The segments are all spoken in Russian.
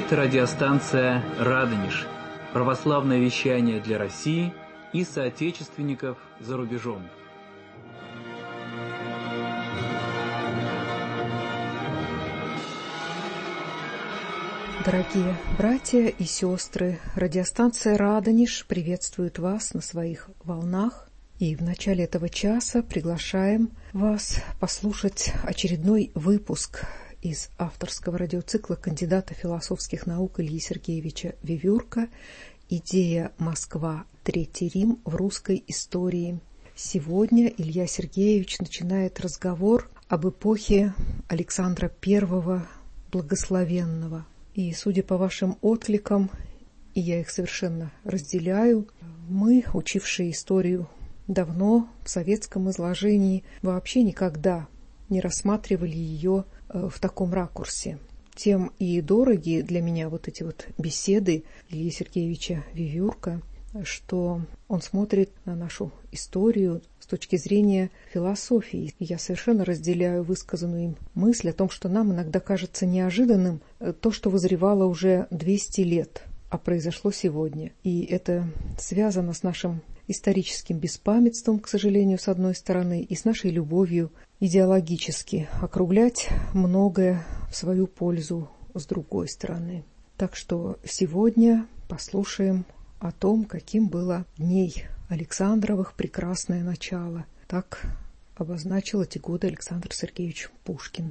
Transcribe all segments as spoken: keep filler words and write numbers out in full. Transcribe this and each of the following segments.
Это радиостанция «Радонеж», православное вещание для России и соотечественников за рубежом. Дорогие братья и сестры, радиостанция «Радонеж» приветствует вас на своих волнах. И в начале этого часа приглашаем вас послушать очередной выпуск из авторского радиоцикла кандидата философских наук Ильи Сергеевича Вивюрка «Идея Москва. Третий Рим в русской истории». Сегодня Илья Сергеевич начинает разговор об эпохе Александра Первого Благословенного. И, судя по вашим откликам, и я их совершенно разделяю, мы, учившие историю давно, в советском изложении, вообще никогда не рассматривали ее в таком ракурсе. Тем и дороги для меня вот эти вот беседы Ильи Сергеевича Вивюрка, что он смотрит на нашу историю с точки зрения философии. И я совершенно разделяю высказанную им мысль о том, что нам иногда кажется неожиданным то, что вызревало уже двести лет, а произошло сегодня. И это связано с нашим историческим беспамятством, к сожалению, с одной стороны, и с нашей любовью идеологически округлять многое в свою пользу с другой стороны. Так что сегодня послушаем о том, каким было дней Александровых прекрасное начало. Так обозначил эти годы Александр Сергеевич Пушкин.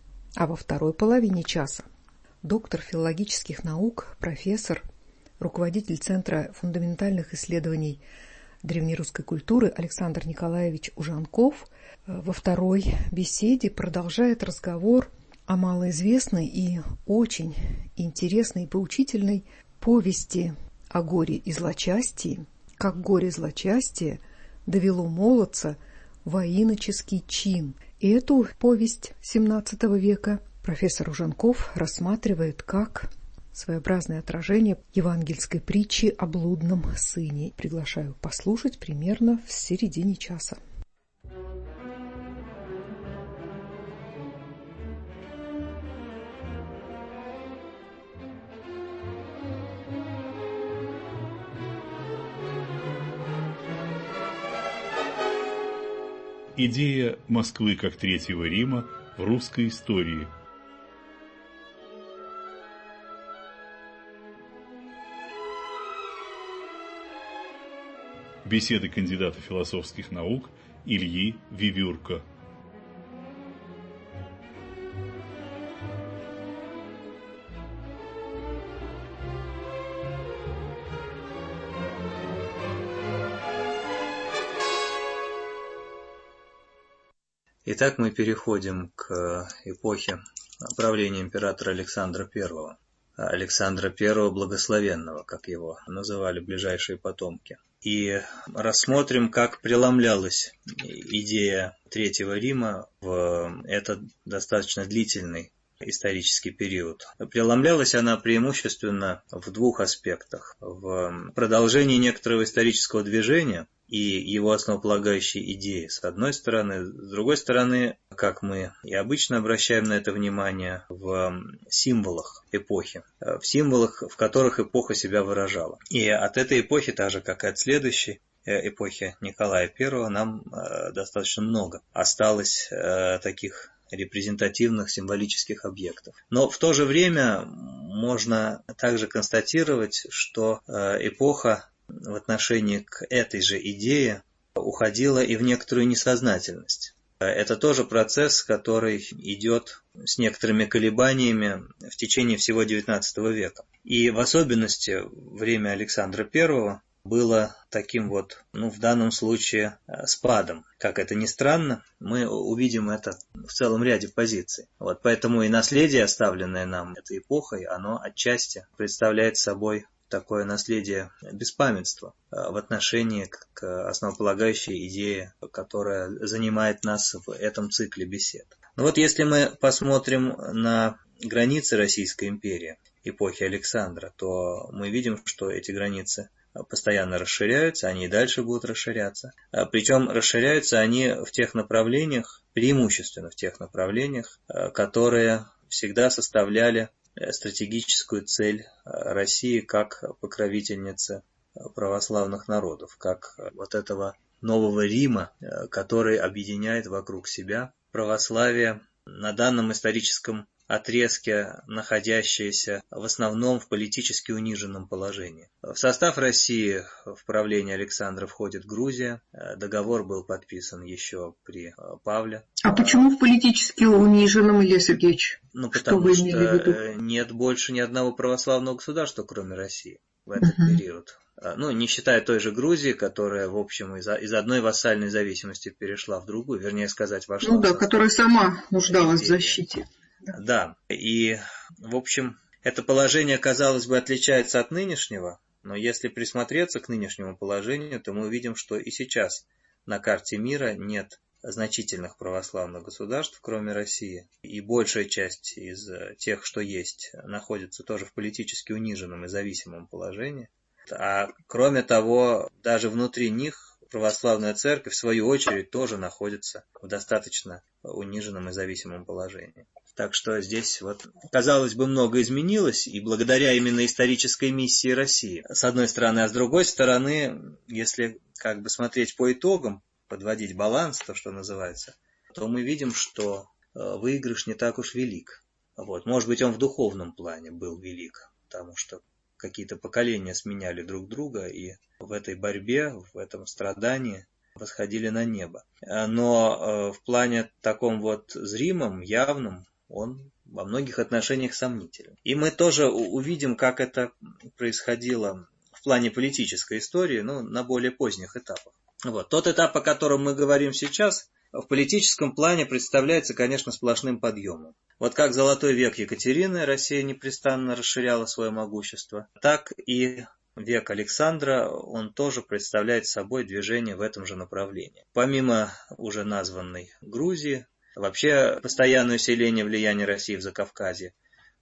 А во второй половине часа доктор филологических наук, профессор, руководитель Центра фундаментальных исследований древнерусской культуры Александр Николаевич Ужанков во второй беседе продолжает разговор о малоизвестной и очень интересной и поучительной повести о горе и злочастии, как горе и злочастие довело молодца во иноческий чин. И эту повесть семнадцатого века профессор Ужанков рассматривает как своеобразное отражение евангельской притчи о блудном сыне. Приглашаю послушать примерно в середине часа. Идея Москвы как Третьего Рима в русской истории. Беседы кандидата философских наук Ильи Вивюрка. Итак, мы переходим к эпохе правления императора Александра Первого. Александра Первого Благословенного, как его называли ближайшие потомки. И рассмотрим, как преломлялась идея Третьего Рима в этот достаточно длительный исторический период. Преломлялась она преимущественно в двух аспектах. В продолжении некоторого исторического движения и его основополагающей идеи, с одной стороны. С другой стороны, как мы и обычно обращаем на это внимание, в символах эпохи, в символах, в которых эпоха себя выражала. И от этой эпохи, так же как и от следующей эпохи Николая Первого, нам достаточно много осталось таких репрезентативных символических объектов. Но в то же время можно также констатировать, что эпоха в отношении к этой же идее уходила и в некоторую несознательность. Это тоже процесс, который идет с некоторыми колебаниями в течение всего девятнадцатого века. И в особенности время Александра Первого было таким вот, ну, в данном случае, спадом. Как это ни странно, мы увидим это в целом ряде позиций. Вот поэтому и наследие, оставленное нам этой эпохой, оно отчасти представляет собой такое наследие беспамятства в отношении к основополагающей идее, которая занимает нас в этом цикле бесед. Но вот если мы посмотрим на границы Российской империи эпохи Александра, то мы видим, что эти границы постоянно расширяются, они и дальше будут расширяться. Причем расширяются они в тех направлениях, преимущественно в тех направлениях, которые всегда составляли стратегическую цель России как покровительницы православных народов, как вот этого нового Рима, который объединяет вокруг себя православие на данном историческом отрезке, находящиеся в основном в политически униженном положении. В состав России в правление Александра входит Грузия. Договор был подписан еще при Павле. А почему в политически униженном, Илья Сергеевич? Ну, что потому вы что имели в виду? Нет больше ни одного православного государства, кроме России, в этот uh-huh. период. Ну, не считая той же Грузии, которая, в общем, из, из одной вассальной зависимости перешла в другую, вернее сказать, вошла ну, в да, состав. которая сама нуждалась в защите. Да. да, и, в общем, это положение, казалось бы, отличается от нынешнего, но если присмотреться к нынешнему положению, то мы увидим, что и сейчас на карте мира нет значительных православных государств, кроме России, и большая часть из тех, что есть, находится тоже в политически униженном и зависимом положении. А кроме того, даже внутри них православная церковь, в свою очередь, тоже находится в достаточно униженном и зависимом положении. Так что здесь, вот, казалось бы, много изменилось, и благодаря именно исторической миссии России, с одной стороны, а с другой стороны, если как бы смотреть по итогам, подводить баланс, то, что называется, то мы видим, что выигрыш не так уж велик. Вот. Может быть, он в духовном плане был велик, потому что какие-то поколения сменяли друг друга, и в этой борьбе, в этом страдании восходили на небо. Но в плане таком вот зримом, явном, он во многих отношениях сомнителен. И мы тоже увидим, как это происходило в плане политической истории, ну, на более поздних этапах. Вот. Тот этап, о котором мы говорим сейчас, в политическом плане представляется, конечно, сплошным подъемом. Вот как золотой век Екатерины Россия непрестанно расширяла свое могущество, так и век Александра, он тоже представляет собой движение в этом же направлении. Помимо уже названной Грузии, вообще постоянное усиление влияния России в Закавказье,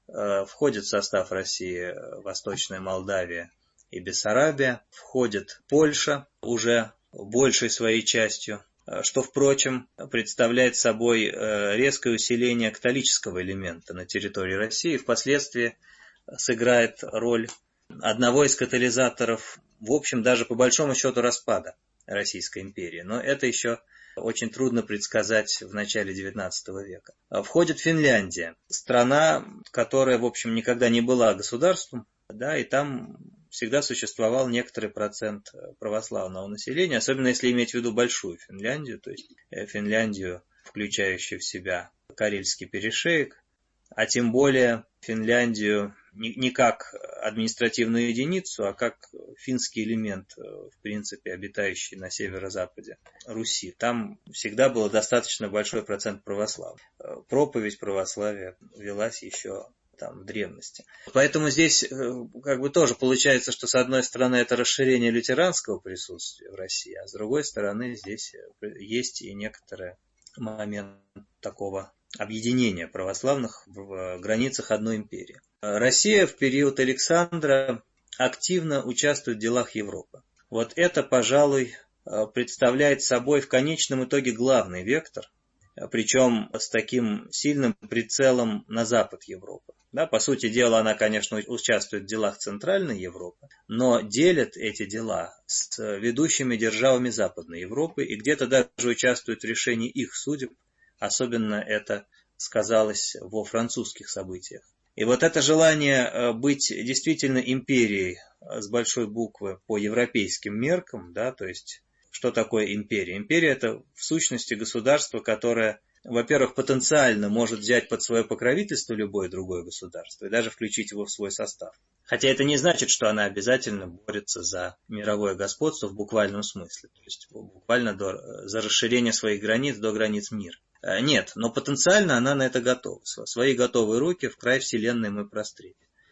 входит в состав России Восточная Молдавия и Бессарабия, входит Польша уже большей своей частью, что, впрочем, представляет собой резкое усиление католического элемента на территории России и впоследствии сыграет роль одного из катализаторов, в общем, даже по большому счету распада Российской империи. Но это еще очень трудно предсказать в начале девятнадцатого века. Входит Финляндия, страна, которая, в общем, никогда не была государством, да, и там всегда существовал некоторый процент православного населения, особенно если иметь в виду большую Финляндию, то есть Финляндию, включающую в себя Карельский перешеек, а тем более Финляндию не как административную единицу, а как финский элемент, в принципе, обитающий на северо-западе Руси. Там всегда был достаточно большой процент православных. Проповедь православия велась еще там в древности. Поэтому здесь как бы тоже получается, что с одной стороны это расширение лютеранского присутствия в России, а с другой стороны здесь есть и некоторый момент такого объединения православных в границах одной империи. Россия в период Александра активно участвует в делах Европы. Вот это, пожалуй, представляет собой в конечном итоге главный вектор, причем с таким сильным прицелом на запад Европы. Да, по сути дела, она, конечно, участвует в делах Центральной Европы, но делит эти дела с ведущими державами Западной Европы и где-то даже участвует в решении их судеб. Особенно это сказалось во французских событиях. И вот это желание быть действительно империей с большой буквы по европейским меркам, да, то есть что такое империя? Империя – это в сущности государство, которое, во-первых, потенциально может взять под свое покровительство любое другое государство и даже включить его в свой состав. Хотя это не значит, что она обязательно борется за мировое господство в буквальном смысле, то есть буквально до, за расширение своих границ до границ мира. Нет, но потенциально она на это готова. Свои готовые руки в край вселенной мы прострели.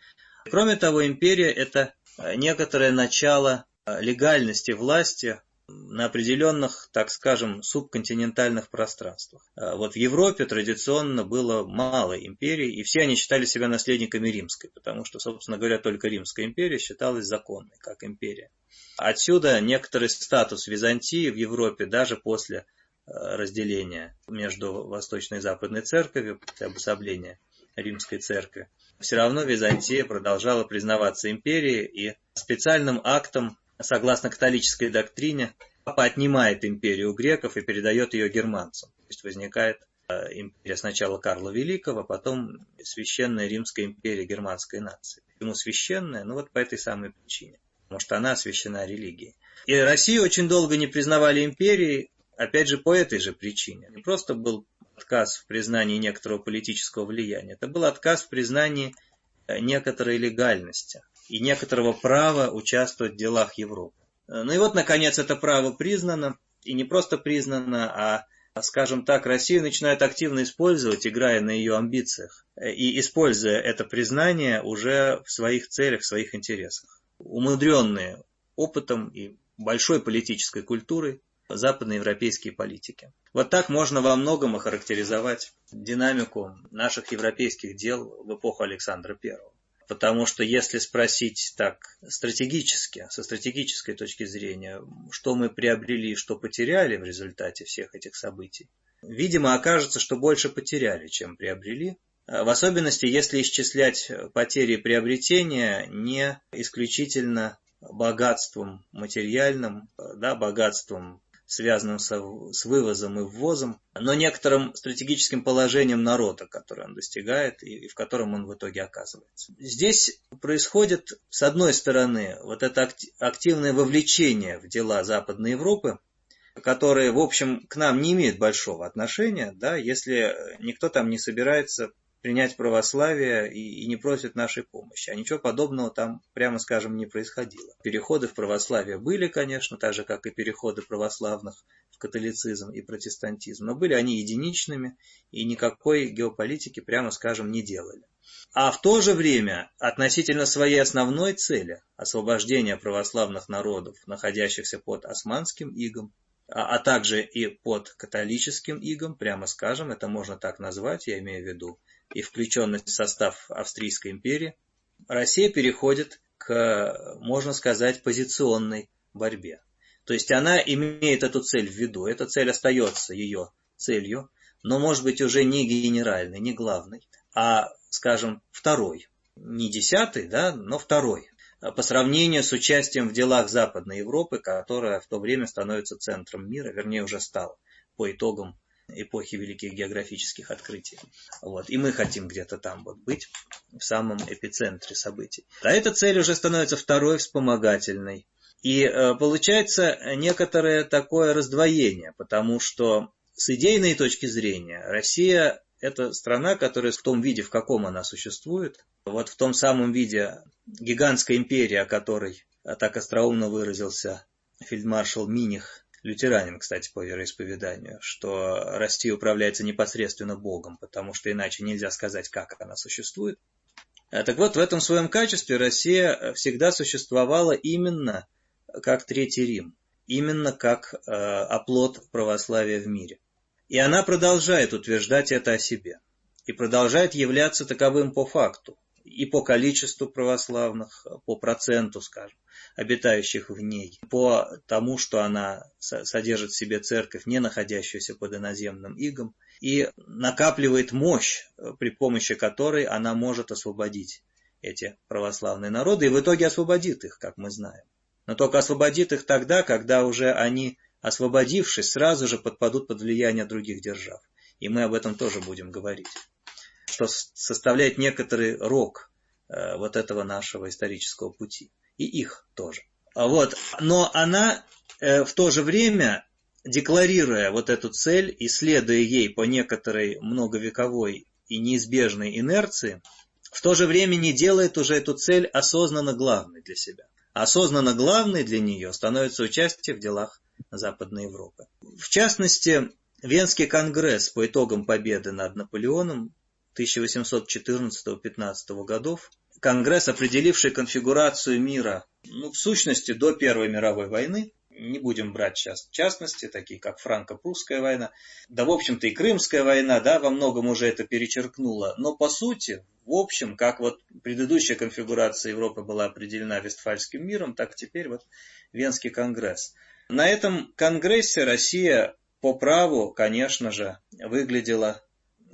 Кроме того, империя – это некоторое начало легальности власти на определенных, так скажем, субконтинентальных пространствах. Вот в Европе традиционно было мало империй, и все они считали себя наследниками римской, потому что, собственно говоря, только Римская империя считалась законной, как империя. Отсюда некоторый статус Византии в Европе даже после разделения между Восточной и Западной церковью, после обособления римской церкви, все равно Византия продолжала признаваться империей, и специальным актом, согласно католической доктрине, папа отнимает империю у греков и передает ее германцам. То есть возникает империя сначала Карла Великого, потом Священная Римская империя германской нации. Почему священная? Ну вот по этой самой причине. Потому что она освящена религией. И Россию очень долго не признавали империей, опять же, по этой же причине. Не просто был отказ в признании некоторого политического влияния, это был отказ в признании некоторой легальности и некоторого права участвовать в делах Европы. Ну и вот, наконец, это право признано, и не просто признано, а, скажем так, Россию начинают активно использовать, играя на ее амбициях, и используя это признание уже в своих целях, в своих интересах. Умудренные опытом и большой политической культурой западноевропейские политики. Вот так можно во многом охарактеризовать динамику наших европейских дел в эпоху Александра Первого. Потому что если спросить так стратегически, со стратегической точки зрения, что мы приобрели, что потеряли в результате всех этих событий, видимо, окажется, что больше потеряли, чем приобрели. В особенности, если исчислять потери и приобретения не исключительно богатством материальным, да, богатством, связанным со, с вывозом и ввозом, но некоторым стратегическим положением народа, которое он достигает и, и в котором он в итоге оказывается. Здесь происходит, с одной стороны, вот это активное вовлечение в дела Западной Европы, которые, в общем, к нам не имеют большого отношения, да, если никто там не собирается принять православие и, и не просит нашей помощи. А ничего подобного там, прямо скажем, не происходило. Переходы в православие были, конечно, так же, как и переходы православных в католицизм и протестантизм, но были они единичными и никакой геополитики, прямо скажем, не делали. А в то же время, относительно своей основной цели, освобождения православных народов, находящихся под османским игом, а также и под католическим игом, прямо скажем, это можно так назвать, я имею в виду, и включенность в состав Австрийской империи, Россия переходит к, можно сказать, позиционной борьбе. То есть она имеет эту цель в виду, эта цель остается ее целью, но может быть уже не генеральной, не главной, а, скажем, второй. Не десятый, да, но второй. По сравнению с участием в делах Западной Европы, которая в то время становится центром мира, вернее уже стала, по итогам эпохи великих географических открытий. Вот. И мы хотим где-то там вот быть, в самом эпицентре событий. А эта цель уже становится второй, вспомогательной. И э, получается некоторое такое раздвоение, потому что с идейной точки зрения Россия – это страна, которая в том виде, в каком она существует, вот в том самом виде гигантской империи, о которой так остроумно выразился фельдмаршал Миних, лютеранин, кстати, по вероисповеданию, что Россия управляется непосредственно Богом, потому что иначе нельзя сказать, как она существует. Так вот, в этом своем качестве Россия всегда существовала именно как Третий Рим, именно как э, оплот православия в мире. И она продолжает утверждать это о себе, и продолжает являться таковым по факту, и по количеству православных, по проценту, скажем, обитающих в ней, по тому, что она содержит в себе церковь, не находящуюся под иноземным игом, и накапливает мощь, при помощи которой она может освободить эти православные народы, и в итоге освободит их, как мы знаем. Но только освободит их тогда, когда уже они, освободившись, сразу же подпадут под влияние других держав. И мы об этом тоже будем говорить. Что составляет некоторый рок э, вот этого нашего исторического пути. И их тоже. Вот. Но она э, в то же время, декларируя вот эту цель и следуя ей по некоторой многовековой и неизбежной инерции, в то же время не делает уже эту цель осознанно главной для себя. Осознанно главной для нее становится участие в делах Западной Европы. В частности, Венский конгресс по итогам победы над Наполеоном тысяча восемьсот четырнадцатого-пятнадцатого годов, конгресс, определивший конфигурацию мира, ну, в сущности, до Первой мировой войны, не будем брать сейчас частности, такие как франко-прусская война, да, в общем-то, и Крымская война, да, во многом уже это перечеркнуло, но по сути, в общем, как вот предыдущая конфигурация Европы была определена Вестфальским миром, так теперь вот Венский конгресс. На этом конгрессе Россия по праву, конечно же, выглядела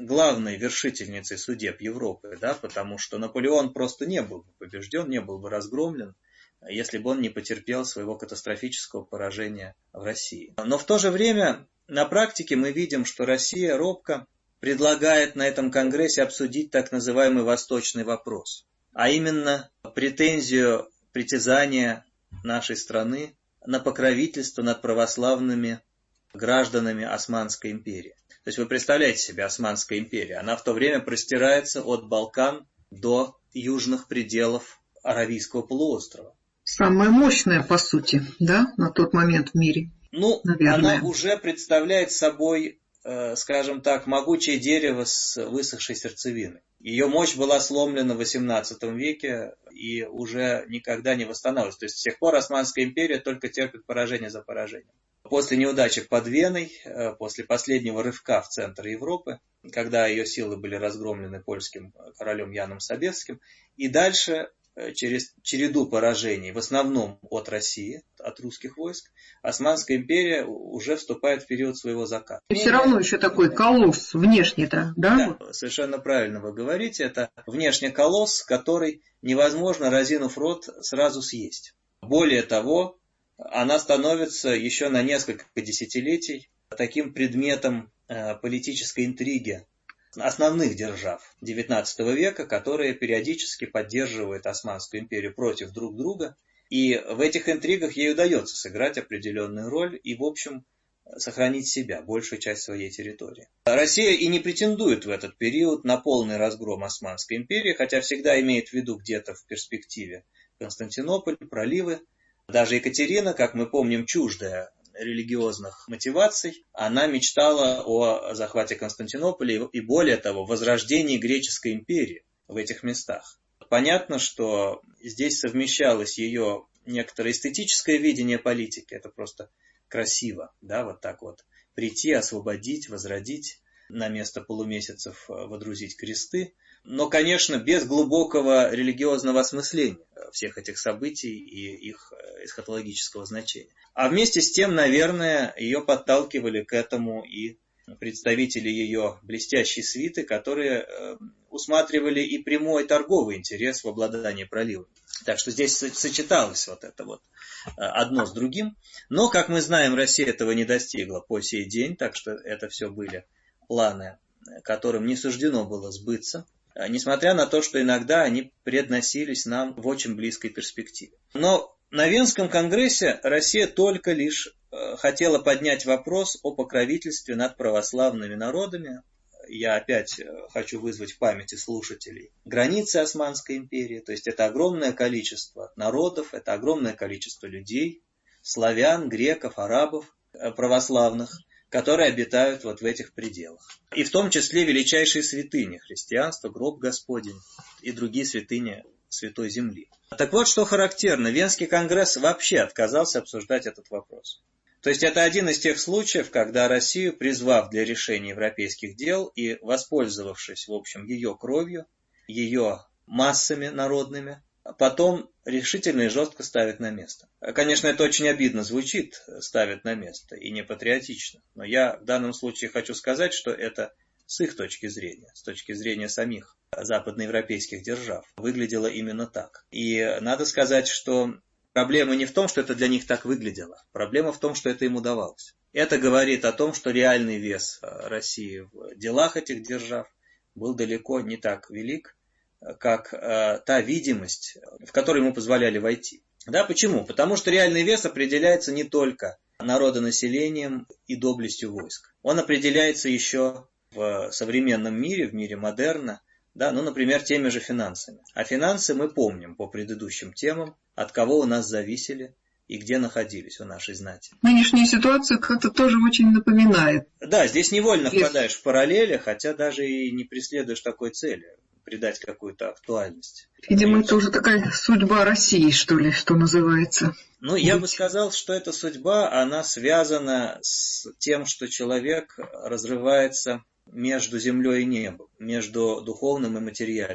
главной вершительницей судеб Европы, да, потому что Наполеон просто не был бы побежден, не был бы разгромлен, если бы он не потерпел своего катастрофического поражения в России. Но в то же время на практике мы видим, что Россия робко предлагает на этом конгрессе обсудить так называемый восточный вопрос, а именно претензию, притязания нашей страны на покровительство над православными гражданами Османской империи. То есть вы представляете себе Османская империя, она в то время простирается от Балкан до южных пределов Аравийского полуострова. Самая мощная, по сути, да, на тот момент в мире. Ну, наверное. Она уже представляет собой, э, скажем так, могучее дерево с высохшей сердцевиной. Ее мощь была сломлена в восемнадцатом веке и уже никогда не восстанавливалась. То есть с тех пор Османская империя только терпит поражение за поражением. После неудачи под Веной, э, после последнего рывка в центр Европы, когда ее силы были разгромлены польским королем Яном Собеским, и дальше через череду поражений, в основном от России, от русских войск, Османская империя уже вступает в период своего заката. И все равно еще такой колосс внешне-то, да? Да, совершенно правильно вы говорите. Это внешне колосс, который невозможно, разинув рот, сразу съесть. Более того, она становится еще на несколько десятилетий таким предметом политической интриги основных держав девятнадцатого века, которые периодически поддерживают Османскую империю против друг друга. И в этих интригах ей удается сыграть определенную роль и, в общем, сохранить себя, большую часть своей территории. Россия и не претендует в этот период на полный разгром Османской империи, хотя всегда имеет в виду где-то в перспективе Константинополь, проливы. Даже Екатерина, как мы помним, чуждая религиозных мотиваций, она мечтала о захвате Константинополя и, более того, возрождении греческой империи в этих местах. Понятно, что здесь совмещалось ее некоторое эстетическое видение политики, это просто красиво, да, вот так вот прийти, освободить, возродить, на место полумесяцев водрузить кресты, но, конечно, без глубокого религиозного осмысления всех этих событий и их эсхатологического значения. А вместе с тем, наверное, ее подталкивали к этому и представители ее блестящей свиты, которые усматривали и прямой торговый интерес в обладании проливами. Так что здесь сочеталось вот это вот одно с другим. Но, как мы знаем, Россия этого не достигла по сей день, так что это все были планы, которым не суждено было сбыться, несмотря на то, что иногда они предносились нам в очень близкой перспективе. Но на Венском конгрессе Россия только лишь хотела поднять вопрос о покровительстве над православными народами. Я опять хочу вызвать в памяти слушателей границы Османской империи, то есть это огромное количество народов, это огромное количество людей, славян, греков, арабов, православных, которые обитают вот в этих пределах. И в том числе величайшие святыни христианства, гроб Господень и другие святыни Святой Земли. Так вот, что характерно, Венский конгресс вообще отказался обсуждать этот вопрос. То есть это один из тех случаев, когда Россию, призвав для решения европейских дел и воспользовавшись, в общем, ее кровью, ее массами народными, потом решительно и жестко ставит на место. Конечно, это очень обидно звучит, ставит на место, и не патриотично. Но я в данном случае хочу сказать, что это с их точки зрения, с точки зрения самих западноевропейских держав, выглядело именно так. И надо сказать, что проблема не в том, что это для них так выглядело. Проблема в том, что это им удавалось. Это говорит о том, что реальный вес России в делах этих держав был далеко не так велик, как э, та видимость, в которую ему позволяли войти. Да, почему? Потому что реальный вес определяется не только народонаселением и доблестью войск. Он определяется еще в современном мире, в мире модерна, да, ну, например, теми же финансами. А финансы мы помним по предыдущим темам, от кого у нас зависели и где находились у нашей знати. Нынешняя ситуация как-то тоже очень напоминает. Да, здесь невольно впадаешь в параллели, хотя даже и не преследуешь такой цели. Придать какую-то актуальность. Видимо, это уже такая судьба России, что ли, что называется. Ну, я бы сказал, что эта судьба, она связана с тем, что человек разрывается между землей и небом, между духовным и материальным.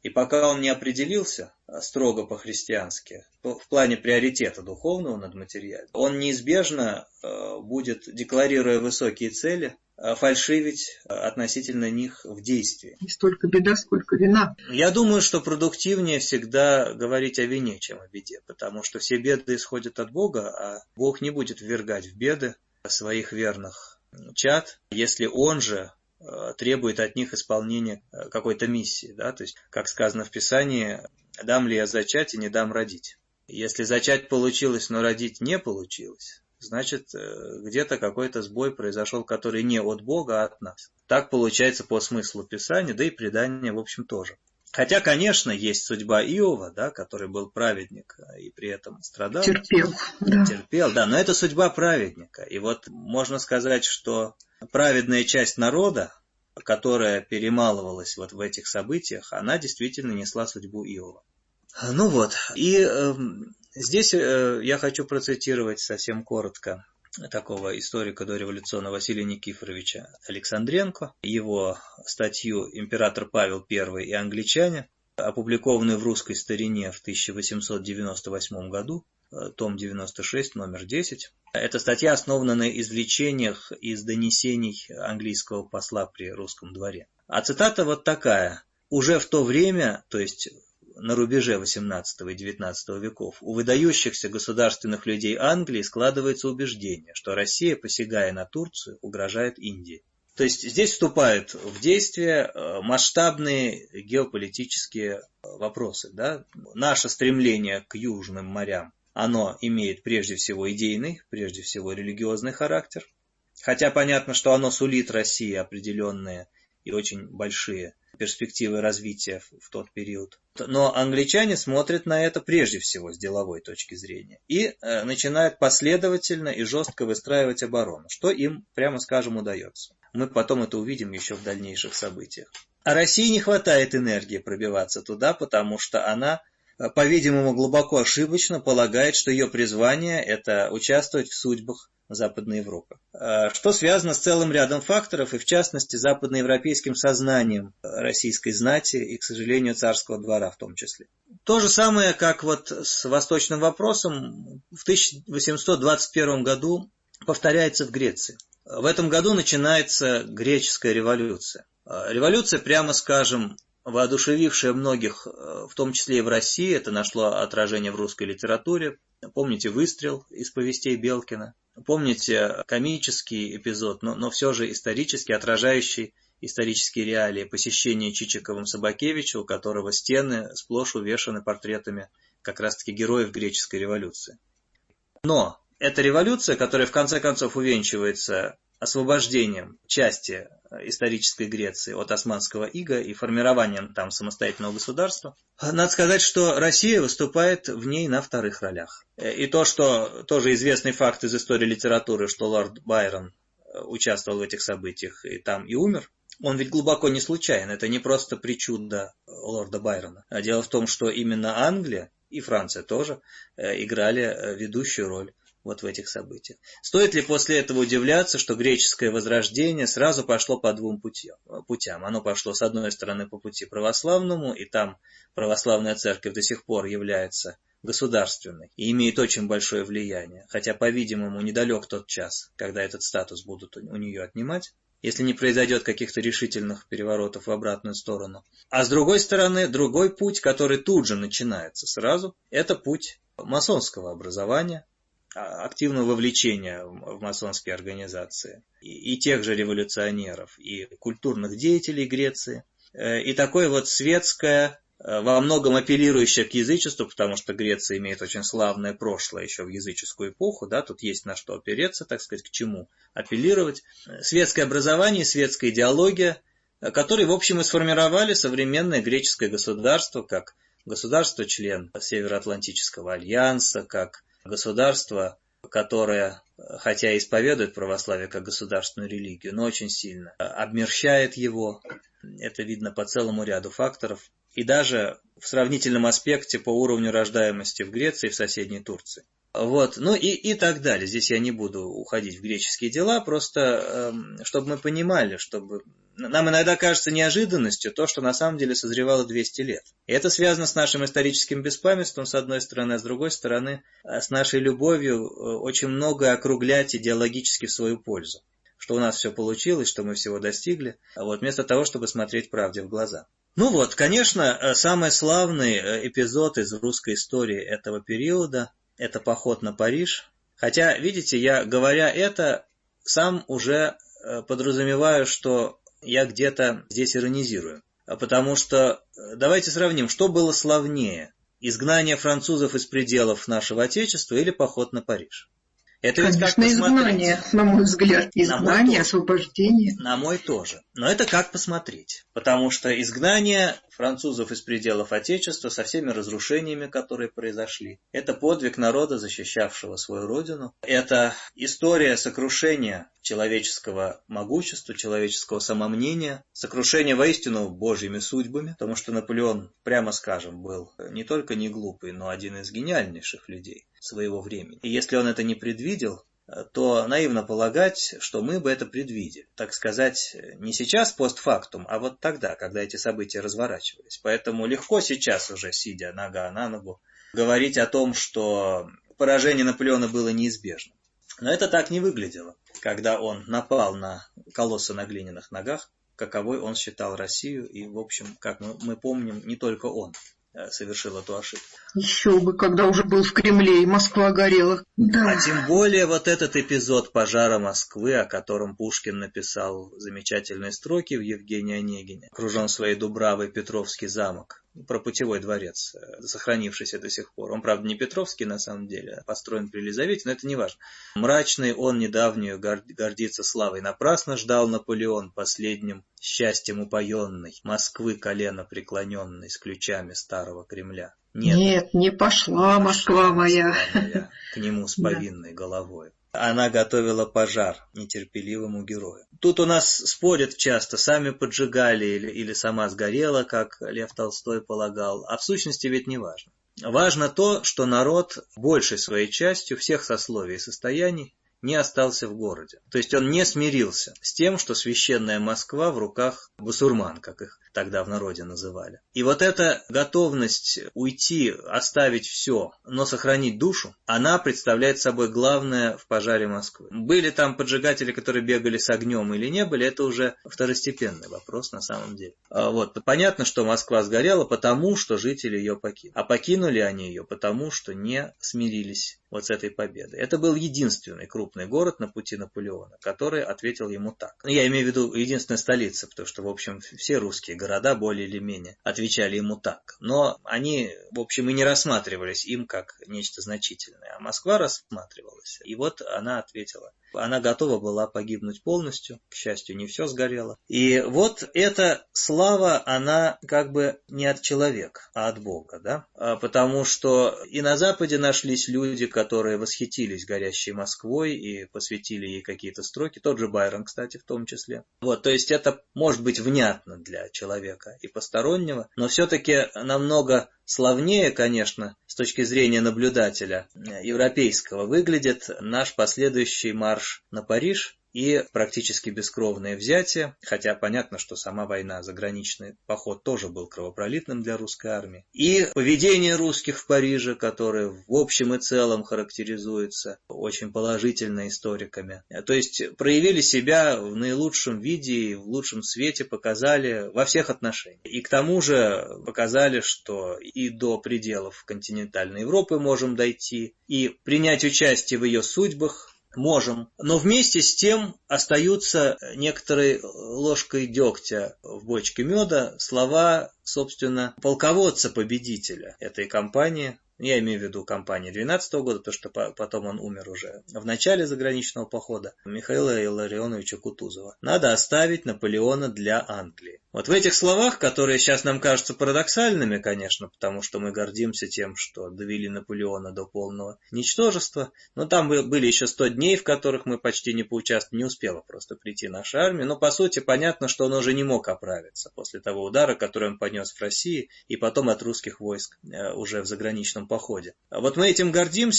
И пока он не определился строго по-христиански, в плане приоритета духовного над материальным, он неизбежно будет, декларируя высокие цели, фальшивить относительно них в действии. Не столько беда, сколько вина. Я думаю, что продуктивнее всегда говорить о вине, чем о беде, потому что все беды исходят от Бога, а Бог не будет ввергать в беды своих верных чад, если Он же требует от них исполнения какой-то миссии. Да? То есть, как сказано в Писании, «Дам ли я зачать и не дам родить». Если зачать получилось, но родить не получилось, значит, где-то какой-то сбой произошел, который не от Бога, а от нас. Так получается по смыслу Писания, да и предания, в общем, тоже. Хотя, конечно, есть судьба Иова, да, который был праведник и при этом страдал. Терпел. Да. Терпел, да, но это судьба праведника. И вот можно сказать, что праведная часть народа, которая перемалывалась вот в этих событиях, она действительно несла судьбу Иова. Ну вот, и э, здесь э, я хочу процитировать совсем коротко такого историка дореволюционного Василия Никифоровича Александренко, его статью «Император Павел Первый и англичане», опубликованную в «Русской старине» в тысяча восемьсот девяносто восьмом году, том девяносто шесть, номер десять. Эта статья основана на извлечениях из донесений английского посла при русском дворе. А цитата вот такая. «Уже в то время, то есть на рубеже восемнадцатого и девятнадцатого веков, у выдающихся государственных людей Англии складывается убеждение, что Россия, посягая на Турцию, угрожает Индии». То есть здесь вступают в действие масштабные геополитические вопросы. Да? Наше стремление к южным морям, оно имеет прежде всего идейный, прежде всего религиозный характер. Хотя понятно, что оно сулит России определенные и очень большие перспективы развития в тот период. Но англичане смотрят на это прежде всего с деловой точки зрения и э, начинают последовательно и жестко выстраивать оборону, что им, прямо скажем, удается. Мы потом это увидим еще в дальнейших событиях. А России не хватает энергии пробиваться туда, потому что она, по-видимому, глубоко ошибочно полагает, что ее призвание – это участвовать в судьбах Западной Европы. Что связано с целым рядом факторов, и в частности западноевропейским сознанием российской знати и, к сожалению, царского двора в том числе. То же самое, как вот с восточным вопросом, в тысяча восемьсот двадцать первом году повторяется в Греции. В этом году начинается греческая революция. Революция, прямо скажем, воодушевившая многих, в том числе и в России, это нашло отражение в русской литературе. Помните «Выстрел» из повестей Белкина? Помните комический эпизод, но, но все же исторически отражающий исторические реалии посещения Чичиковым Собакевича, у которого стены сплошь увешаны портретами как раз-таки героев греческой революции. Но эта революция, которая в конце концов увенчивается освобождением части исторической Греции от османского ига и формированием там самостоятельного государства, надо сказать, что Россия выступает в ней на вторых ролях. И то, что тоже известный факт из истории литературы, что лорд Байрон участвовал в этих событиях и там и умер, он ведь глубоко не случайен. Это не просто причуда лорда Байрона. А дело в том, что именно Англия и Франция тоже играли ведущую роль вот в этих событиях. Стоит ли после этого удивляться, что греческое возрождение сразу пошло по двум путям? путям? Оно пошло, с одной стороны, по пути православному, и там православная церковь до сих пор является государственной и имеет очень большое влияние, хотя, по-видимому, недалек тот час, когда этот статус будут у нее отнимать, если не произойдет каких-то решительных переворотов в обратную сторону. А с другой стороны, другой путь, который тут же начинается сразу, это путь масонского образования, активного вовлечения в масонские организации, и, и тех же революционеров, и культурных деятелей Греции, и такое вот светское, во многом апеллирующее к язычеству, потому что Греция имеет очень славное прошлое еще в языческую эпоху, да, тут есть на что опереться, так сказать, к чему апеллировать. Светское образование, светская идеология, которые, в общем, и сформировали современное греческое государство, как государство-член Североатлантического альянса, как государство, которое, хотя и исповедует православие как государственную религию, но очень сильно обмерщает его. Это видно по целому ряду факторов. И даже в сравнительном аспекте по уровню рождаемости в Греции и в соседней Турции. Вот, ну и, и так далее. Здесь я не буду уходить в греческие дела, просто чтобы мы понимали, чтобы нам иногда кажется неожиданностью то, что на самом деле созревало двести лет. И это связано с нашим историческим беспамятством, с одной стороны, а с другой стороны, с нашей любовью очень многое округлять идеологически в свою пользу. Что у нас все получилось, что мы всего достигли, вот, вместо того, чтобы смотреть правде в глаза. Ну вот, конечно, самый славный эпизод из русской истории этого периода – это поход на Париж. Хотя, видите, я, говоря это, сам уже подразумеваю, что я где-то здесь иронизирую. Потому что давайте сравним, что было славнее – изгнание французов из пределов нашего Отечества или поход на Париж? Это ведь как Конечно, изгнание, на мой взгляд. Изгнание, освобождение. На мой тоже. Но это как посмотреть. Потому что изгнание французов из пределов Отечества со всеми разрушениями, которые произошли, это подвиг народа, защищавшего свою родину. Это история сокрушения человеческого могущества, человеческого самомнения, сокрушения воистину божьими судьбами, потому что Наполеон, прямо скажем, был не только не глупый, но один из гениальнейших людей своего времени. И если он это не предвидел, то наивно полагать, что мы бы это предвидели. Так сказать, не сейчас постфактум, а вот тогда, когда эти события разворачивались. Поэтому легко сейчас уже, сидя нога на ногу, говорить о том, что поражение Наполеона было неизбежно. Но это так не выглядело, когда он напал на колосса на глиняных ногах, каковой он считал Россию, и, в общем, как мы, мы помним, не только он совершил эту ошибку. Еще бы, когда уже был в Кремле, и Москва горела. Да. А тем более вот этот эпизод пожара Москвы, о котором Пушкин написал замечательные строки в Евгении Онегине, окружен своей Дубравой Петровский замок, про Путевой дворец, сохранившийся до сих пор. Он, правда, не Петровский на самом деле, а построен при Елизавете, но это не важно. Мрачный он недавнюю гордится славой, напрасно ждал Наполеон последним счастьем упоенный, Москвы колено преклоненной с ключами старого Кремля. Нет, Нет не пошла Москва моя. Москва моя к нему с повинной головой. Она готовила пожар нетерпеливому герою. Тут у нас спорят часто, сами поджигали или, или сама сгорела, как Лев Толстой полагал. А в сущности ведь не важно. Важно то, что народ большей своей частью всех сословий и состояний не остался в городе. То есть он не смирился с тем, что священная Москва в руках басурман, как их тогда в народе называли. И вот эта готовность уйти, оставить все, но сохранить душу, она представляет собой главное в пожаре Москвы. Были там поджигатели, которые бегали с огнем или не были, это уже второстепенный вопрос на самом деле. Вот. Понятно, что Москва сгорела потому, что жители ее покинули. А покинули они ее потому, что не смирились вот с этой победой. Это был единственный крупный город на пути Наполеона, который ответил ему так. Я имею в виду единственная столица, потому что, в общем, все русские города более или менее отвечали ему так. Но они, в общем, и не рассматривались им как нечто значительное. А Москва рассматривалась. И вот она ответила. Она готова была погибнуть полностью. К счастью, не все сгорело. И вот эта слава, она как бы не от человека, а от Бога. Да? Потому что и на Западе нашлись люди, которые восхитились горящей Москвой и посвятили ей какие-то строки. Тот же Байрон, кстати, в том числе. Вот, то есть это может быть внятно для человека и постороннего, но все-таки намного славнее, конечно, с точки зрения наблюдателя европейского, выглядит наш последующий марш на Париж и практически бескровное взятие, хотя понятно, что сама война, заграничный поход тоже был кровопролитным для русской армии, и поведение русских в Париже, которое в общем и целом характеризуется очень положительно историками. То есть проявили себя в наилучшем виде и в лучшем свете, показали во всех отношениях. И к тому же показали, что и до пределов континентальной Европы можем дойти, и принять участие в ее судьбах можем, но вместе с тем остаются некоторой ложкой дегтя в бочке меда слова, собственно, полководца-победителя этой кампании. Я имею в виду кампанию двенадцатого года, потому что потом он умер уже в начале заграничного похода, Михаила Илларионовича Кутузова. Надо оставить Наполеона для Англии. Вот в этих словах, которые сейчас нам кажутся парадоксальными, конечно, потому что мы гордимся тем, что довели Наполеона до полного ничтожества, но там были еще сто дней, в которых мы почти не поучаствовали, не успела просто прийти наша армия, но по сути понятно, что он уже не мог оправиться после того удара, который он понес в России и потом от русских войск уже в заграничном походе. Вот мы этим гордимся,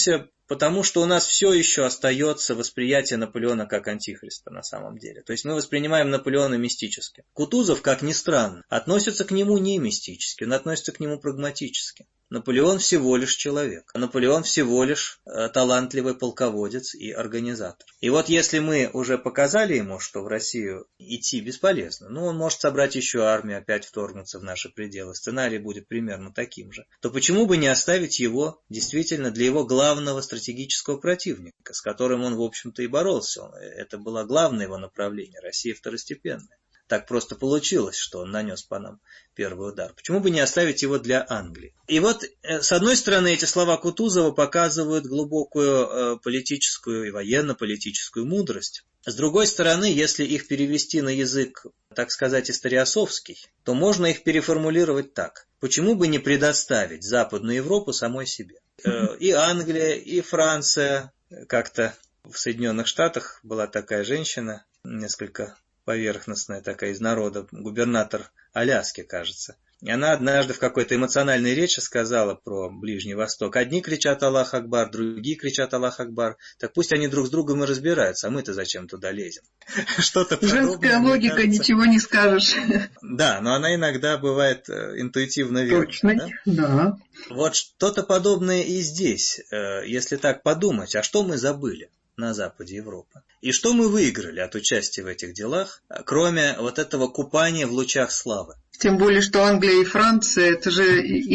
потому что у нас все еще остается восприятие Наполеона как антихриста на самом деле. То есть мы воспринимаем Наполеона мистически. Кутузов, как ни странно, относится к нему не мистически, он относится к нему прагматически. Наполеон всего лишь человек. Наполеон всего лишь э, талантливый полководец и организатор. И вот если мы уже показали ему, что в Россию идти бесполезно, ну он может собрать еще армию, опять вторгнуться в наши пределы, сценарий будет примерно таким же, то почему бы не оставить его действительно для его главного стратегического противника, с которым он, в общем-то, и боролся. Это было главное его направление, Россия второстепенная. Так просто получилось, что он нанес по нам первый удар. Почему бы не оставить его для Англии? И вот, с одной стороны, эти слова Кутузова показывают глубокую политическую и военно-политическую мудрость. С другой стороны, если их перевести на язык, так сказать, историосовский, то можно их переформулировать так. Почему бы не предоставить Западную Европу самой себе? И Англия, и Франция. Как-то в Соединенных Штатах была такая женщина, несколько поверхностная такая из народа, губернатор Аляски, кажется. И она однажды в какой-то эмоциональной речи сказала про Ближний Восток. Одни кричат «Аллах Акбар», другие кричат «Аллах Акбар». Так пусть они друг с другом и разбираются, а мы-то зачем туда лезем? Что-то подобное. Женская логика, кажется, ничего не скажешь. Да, но она иногда бывает интуитивно верна. Точно, да? Да. Вот что-то подобное и здесь, если так подумать. А что мы забыли на западе Европы? И что мы выиграли от участия в этих делах, кроме вот этого купания в лучах славы? Тем более, что Англия и Франция – это же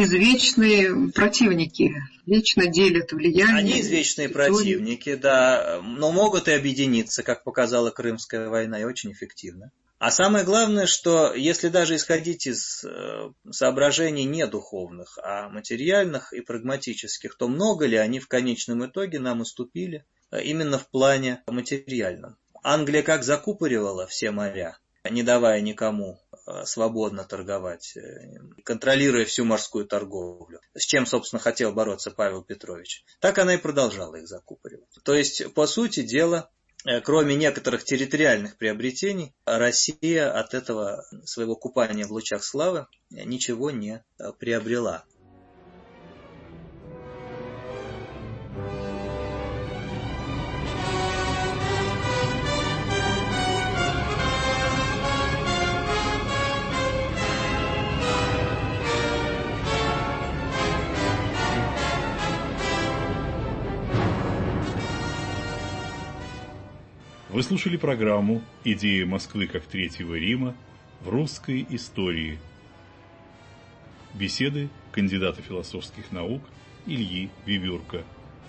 извечные противники, вечно делят влияние. Они извечные противники, да, но могут и объединиться, как показала Крымская война, и очень эффективно. А самое главное, что если даже исходить из соображений не духовных, а материальных и прагматических, то много ли они в конечном итоге нам уступили именно в плане материальном? Англия как закупоривала все моря, не давая никому свободно торговать, контролируя всю морскую торговлю, с чем, собственно, хотел бороться Павел Петрович, так она и продолжала их закупоривать. То есть, по сути дела, кроме некоторых территориальных приобретений, Россия от этого своего купания в лучах славы ничего не приобрела. Вы слушали программу «Идея Москвы как Третьего Рима в русской истории». Беседы кандидата философских наук Ильи Вивюрко.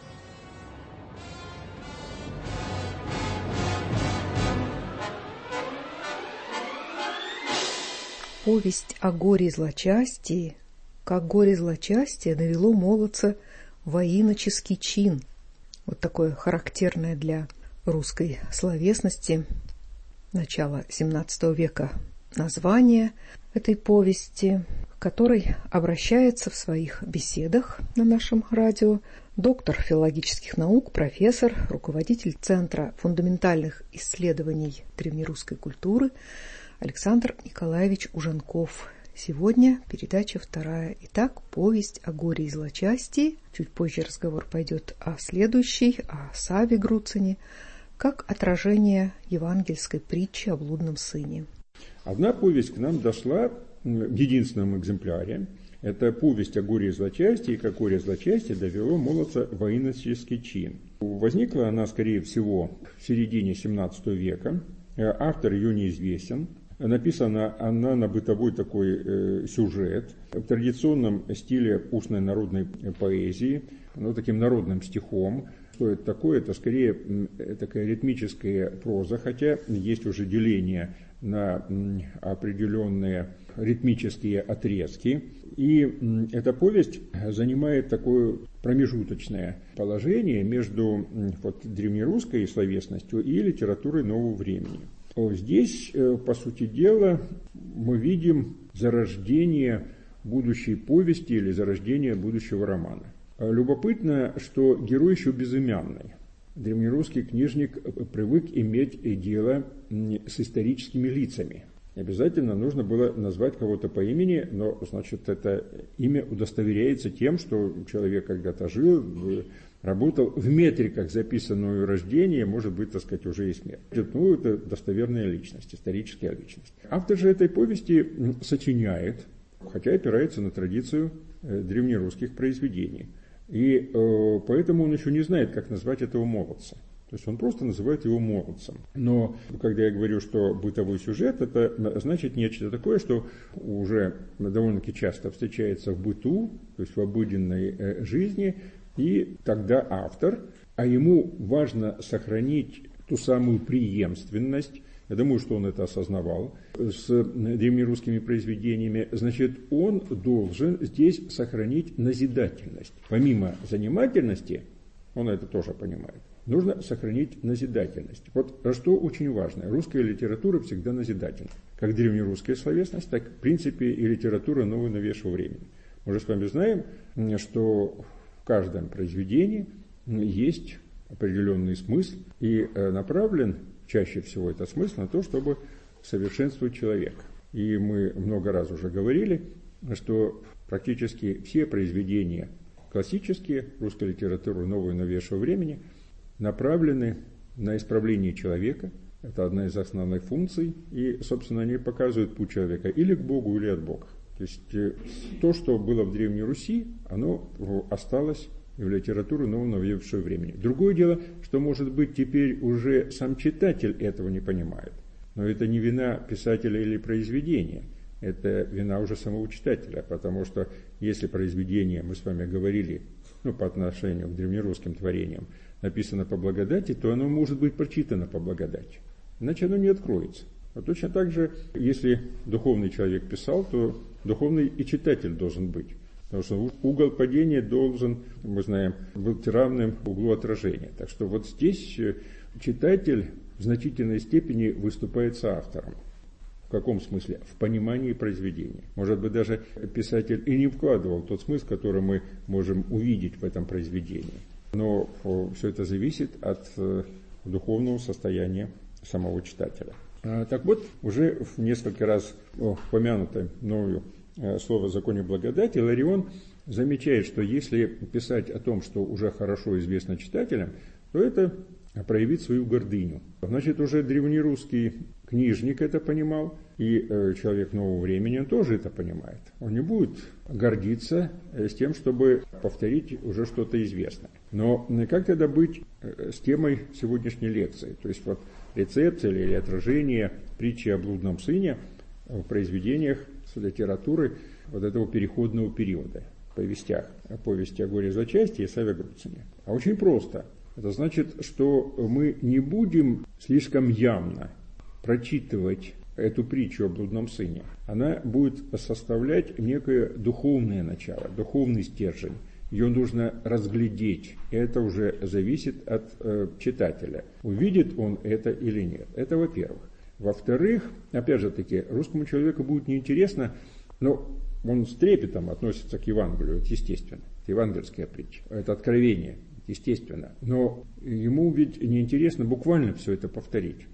Повесть о горе и злочастии, как горе злочастия довело молодца в иноческий чин. Вот такое характерное для русской словесности начала семнадцатого века название этой повести, к которой обращается в своих беседах на нашем радио доктор филологических наук, профессор, руководитель Центра фундаментальных исследований древнерусской культуры Александр Николаевич Ужанков. Сегодня передача вторая. Итак, повесть о горе и злочастии. Чуть позже разговор пойдет о следующей, о Савве Груцине, как отражение евангельской притчи о блудном сыне. Одна повесть к нам дошла в единственном экземпляре. Это повесть о горе и злочастии, как горе и злочастие довело молодца в иноческий чин. Возникла она, скорее всего, в середине семнадцатого века. Автор ее неизвестен. Написана она на бытовой такой э, сюжет, в традиционном стиле устной народной поэзии, ну, таким народным стихом. Что это такое? Это скорее такая ритмическая проза, хотя есть уже деление на определенные ритмические отрезки. И эта повесть занимает такое промежуточное положение между вот, древнерусской словесностью и литературой нового времени. Здесь, по сути дела, мы видим зарождение будущей повести или зарождение будущего романа. Любопытно, что герой еще безымянный. Древнерусский книжник привык иметь дело с историческими лицами. Обязательно нужно было назвать кого-то по имени, но, значит, это имя удостоверяется тем, что человек когда-то жил, работал в метриках, записанную рождение, может быть, так сказать, уже и смерть. Ну, это достоверная личность, историческая личность. Автор же этой повести сочиняет, хотя опирается на традицию древнерусских произведений. И э, поэтому он еще не знает, как назвать этого молодца. То есть он просто называет его молодцем. Но когда я говорю, что бытовой сюжет, это значит нечто такое, что уже довольно-таки часто встречается в быту, то есть в обыденной жизни, и тогда автор, а ему важно сохранить ту самую преемственность, я думаю, что он это осознавал с древнерусскими произведениями, значит, он должен здесь сохранить назидательность. Помимо занимательности, он это тоже понимает, нужно сохранить назидательность. Вот что очень важно. Русская литература всегда назидательна. Как древнерусская словесность, так в принципе и литература нового новейшего времени. Мы же с вами знаем, что в каждом произведении есть определенный смысл и направлен чаще всего этот смысл на то, чтобы совершенствовать человека. И мы много раз уже говорили, что практически все произведения классические русской литературы нового и новейшего времени направлены на исправление человека. Это одна из основных функций. И, собственно, они показывают путь человека или к Богу, или от Бога. То есть то, что было в Древней Руси, оно осталось и в литературе нового новейшего времени. Другое дело, что, может быть, теперь уже сам читатель этого не понимает. Но это не вина писателя или произведения. Это вина уже самого читателя, потому что если произведение, мы с вами говорили, ну, по отношению к древнерусским творениям, написано по благодати, то оно может быть прочитано по благодати. Иначе оно не откроется. А точно так же, если духовный человек писал, то духовный и читатель должен быть. Потому что угол падения должен, мы знаем, быть равным углу отражения. Так что вот здесь читатель в значительной степени выступает соавтором. В каком смысле? В понимании произведения. Может быть, даже писатель и не вкладывал тот смысл, который мы можем увидеть в этом произведении. Но все это зависит от духовного состояния самого читателя. Так вот, уже в несколько раз упомянутое мною слово о законе благодати, Иларион замечает, что если писать о том, что уже хорошо известно читателям, то это проявить свою гордыню. Значит, уже древнерусский книжник это понимал, и э, человек нового времени он тоже это понимает. Он не будет гордиться э, с тем, чтобы повторить уже что-то известное. Но э, как тогда быть э, с темой сегодняшней лекции? То есть вот рецепция или, или отражение притчи о блудном сыне в произведениях с литературы вот этого переходного периода, в повестях, о повести о горе злочастии и Саве Груцине. А очень просто. Это значит, что мы не будем слишком явно прочитывать эту притчу о блудном сыне. Она будет составлять некое духовное начало, духовный стержень. Ее нужно разглядеть. И это уже зависит от э, читателя. Увидит он это или нет. Это во-первых. Во-вторых, опять же таки, русскому человеку будет неинтересно, но он с трепетом относится к Евангелию, это естественно. Это евангельская притча, это откровение, естественно. Но ему ведь неинтересно буквально все это повторить.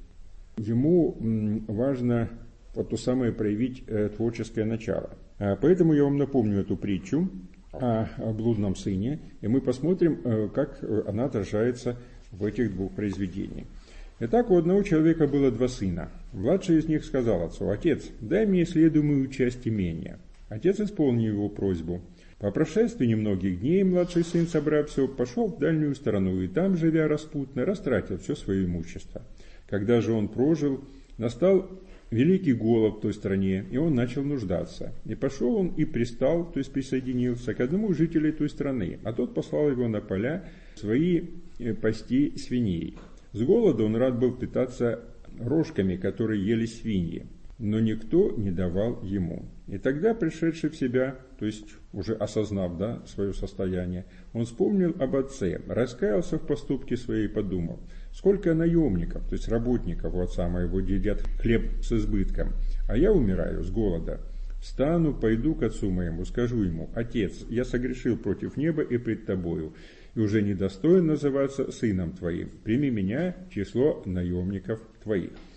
Ему важно вот то самое проявить э, творческое начало. А поэтому я вам напомню эту притчу о, о блудном сыне, и мы посмотрим, э, как она отражается в этих двух произведениях. Итак, у одного человека было два сына. Младший из них сказал отцу: «Отец, дай мне следуемую часть имения». Отец исполнил его просьбу. По прошествии немногих дней младший сын, собрав все, пошел в дальнюю сторону, и там, живя распутно, растратил все свое имущество. Когда же он прожил, настал великий голод в той стране, и он начал нуждаться. И пошел он и пристал, то есть присоединился к одному из жителей той страны, а тот послал его на поля свои пасти свиней. С голода он рад был питаться рожками, которые ели свиньи, но никто не давал ему. И тогда, пришедший в себя, то есть уже осознав, да, свое состояние, он вспомнил об отце, раскаялся в поступке своей и подумал: сколько наемников, то есть работников у отца моего, едят хлеб с избытком, а я умираю с голода. Встану, пойду к отцу моему, скажу ему: отец, я согрешил против неба и пред тобою, и уже недостоин называться сыном твоим. Прими меня в число наемников твоих.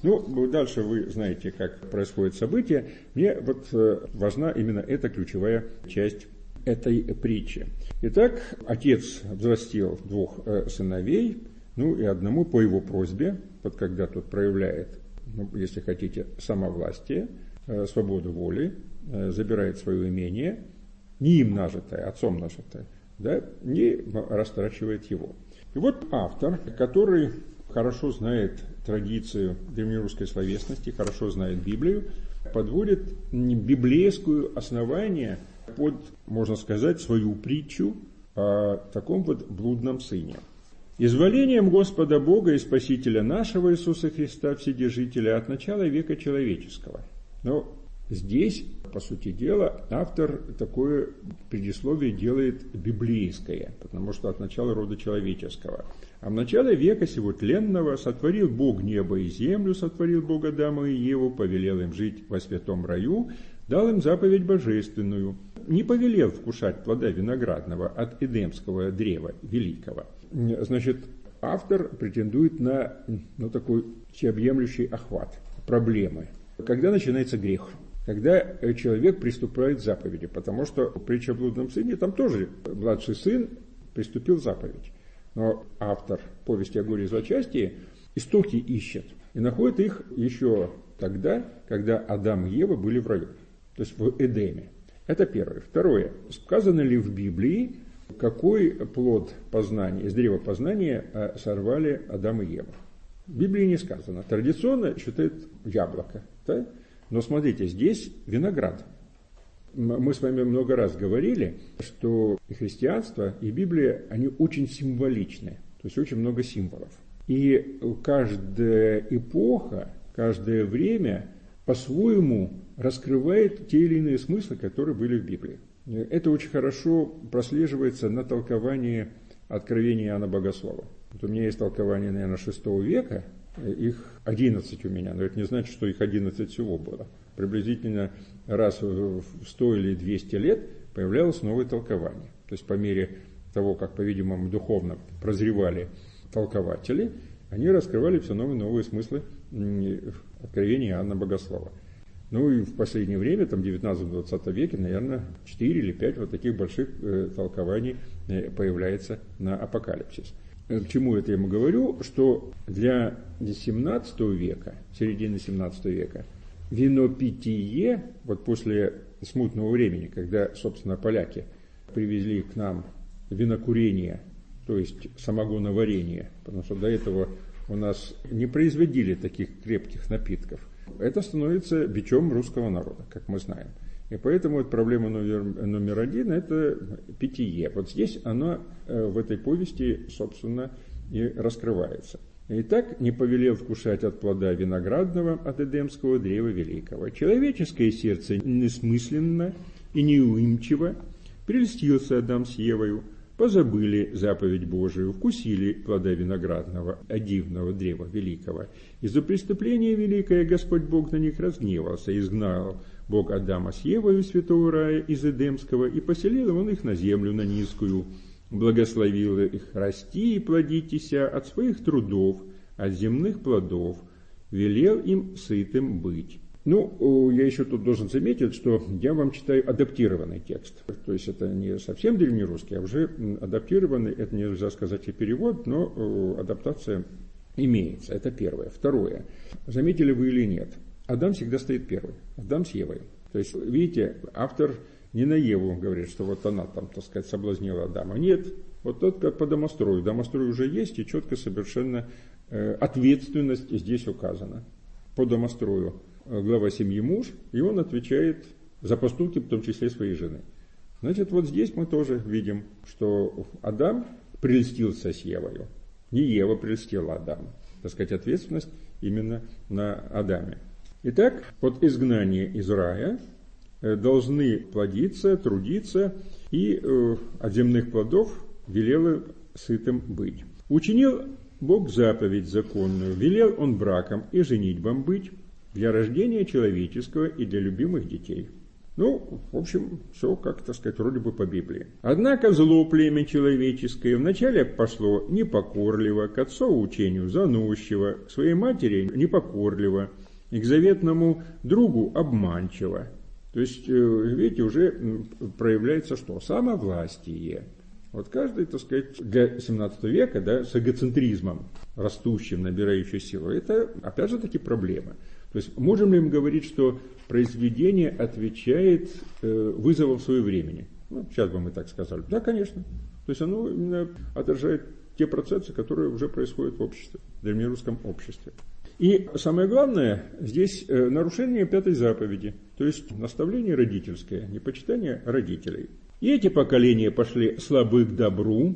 Ну, дальше вы знаете, как происходит событие. Мне вот важна именно эта ключевая часть этой притчи. Итак, отец взрастил двух сыновей, ну и одному по его просьбе, вот когда тот проявляет, ну, если хотите, самовластие, свободу воли, забирает свое имение, не им нажитое, отцом нажитое, да, не растрачивает его. И вот автор, который хорошо знает традицию древнерусской словесности, хорошо знает Библию, подводит библейское основание под, можно сказать, свою притчу о таком вот блудном сыне. «Изволением Господа Бога и Спасителя нашего Иисуса Христа, Вседержителя, от начала века человеческого». Но здесь, по сути дела, автор такое предисловие делает библейское, потому что от начала рода человеческого. А в начале века сего тленного сотворил Бог небо и землю, сотворил Бог Адама и Еву, повелел им жить во святом раю, дал им заповедь божественную, не повелел вкушать плода виноградного от эдемского древа великого. Значит, автор претендует на, ну, такой всеобъемлющий охват проблемы. Когда начинается грех? Когда человек приступает к заповеди, потому что притча о блудном сыне, там тоже младший сын приступил к заповеди. Но автор повести о горе и злочастии истоки ищет и находит их еще тогда, когда Адам и Ева были в раю, то есть в Эдеме. Это первое. Второе. Сказано ли в Библии, какой плод познания, из древа познания сорвали Адам и Ева? В Библии не сказано. Традиционно считают яблоко. Да? Но смотрите, здесь виноград. Мы с вами много раз говорили, что и христианство, и Библия, они очень символичны. То есть очень много символов. И каждая эпоха, каждое время по-своему раскрывает те или иные смыслы, которые были в Библии. Это очень хорошо прослеживается на толковании Откровения Иоанна Богослова. Вот у меня есть толкование, наверное, шестого века, их одиннадцать у меня, но это не значит, что их одиннадцать всего было. Приблизительно раз в сто или двести лет появлялось новое толкование. То есть по мере того, как, по-видимому, духовно прозревали толкователи, они раскрывали все новые и новые смыслы Откровения Иоанна Богослова. Ну и в последнее время, там в девятнадцатом-двадцатом веке, наверное, четыре или пять вот таких больших э, толкований э, появляется на апокалипсис. К чему это я ему говорю? Что для семнадцатого века, середины семнадцатого века, винопитие, вот после смутного времени, когда, собственно, поляки привезли к нам винокурение, то есть самогоноварение, потому что до этого у нас не производили таких крепких напитков, это становится бичом русского народа, как мы знаем. И поэтому вот проблема номер, номер один – это питье. Вот здесь она в этой повести, собственно, и раскрывается. Итак, не повелел вкушать от плода виноградного, от эдемского древа великого. Человеческое сердце несмысленно и неуимчиво прельстился Адам с Евою, позабыли заповедь Божию, вкусили плода виноградного, дивного древа великого. Из-за преступления великое Господь Бог на них разгневался, изгнал Бог Адама с Евою из святого рая, из Эдемского, и поселил он их на землю, на низкую, благословил их расти и плодитеся от своих трудов, от земных плодов, велел им сытым быть. Ну, я еще тут должен заметить, что я вам читаю адаптированный текст. То есть это не совсем древнерусский, а уже адаптированный, это нельзя сказать и перевод, но адаптация имеется. Это первое. Второе. Заметили вы или нет? Адам всегда стоит первый. Адам с Евой. То есть, видите, автор не на Еву говорит, что вот она там, так сказать, соблазнила Адама. Нет, вот тот как по домострою. Домострой уже есть, и четко совершенно э, ответственность здесь указана. По домострою глава семьи муж, и он отвечает за поступки, в том числе своей жены. Значит, вот здесь мы тоже видим, что Адам прельстился с Евою. Не Ева прельстила Адама. Так сказать, ответственность именно на Адаме. Итак, от изгнания из рая должны плодиться, трудиться, и э, от земных плодов велел сытым быть. Учинил Бог заповедь законную, велел он браком и женитьбам быть для рождения человеческого и для любимых детей. Ну, в общем, все, как, так сказать, вроде бы по Библии. Однако зло племя человеческое вначале пошло непокорливо, к отцову учению заносчиво, к своей матери непокорливо, и к заветному другу обманчиво. То есть, видите, уже проявляется что? Самовластие. Вот каждый, так сказать, для семнадцатого века, да, с эгоцентризмом, растущим, набирающим силу, это, опять же, таки проблема. То есть, можем ли мы говорить, что произведение отвечает э, вызовам своего времени? Ну, сейчас бы мы так сказали. Да, конечно. То есть, оно именно отражает те процессы, которые уже происходят в обществе, в древнерусском обществе. И самое главное, здесь э, нарушение пятой заповеди, то есть наставление родительское, непочитание родителей. И эти поколения пошли слабы к добру,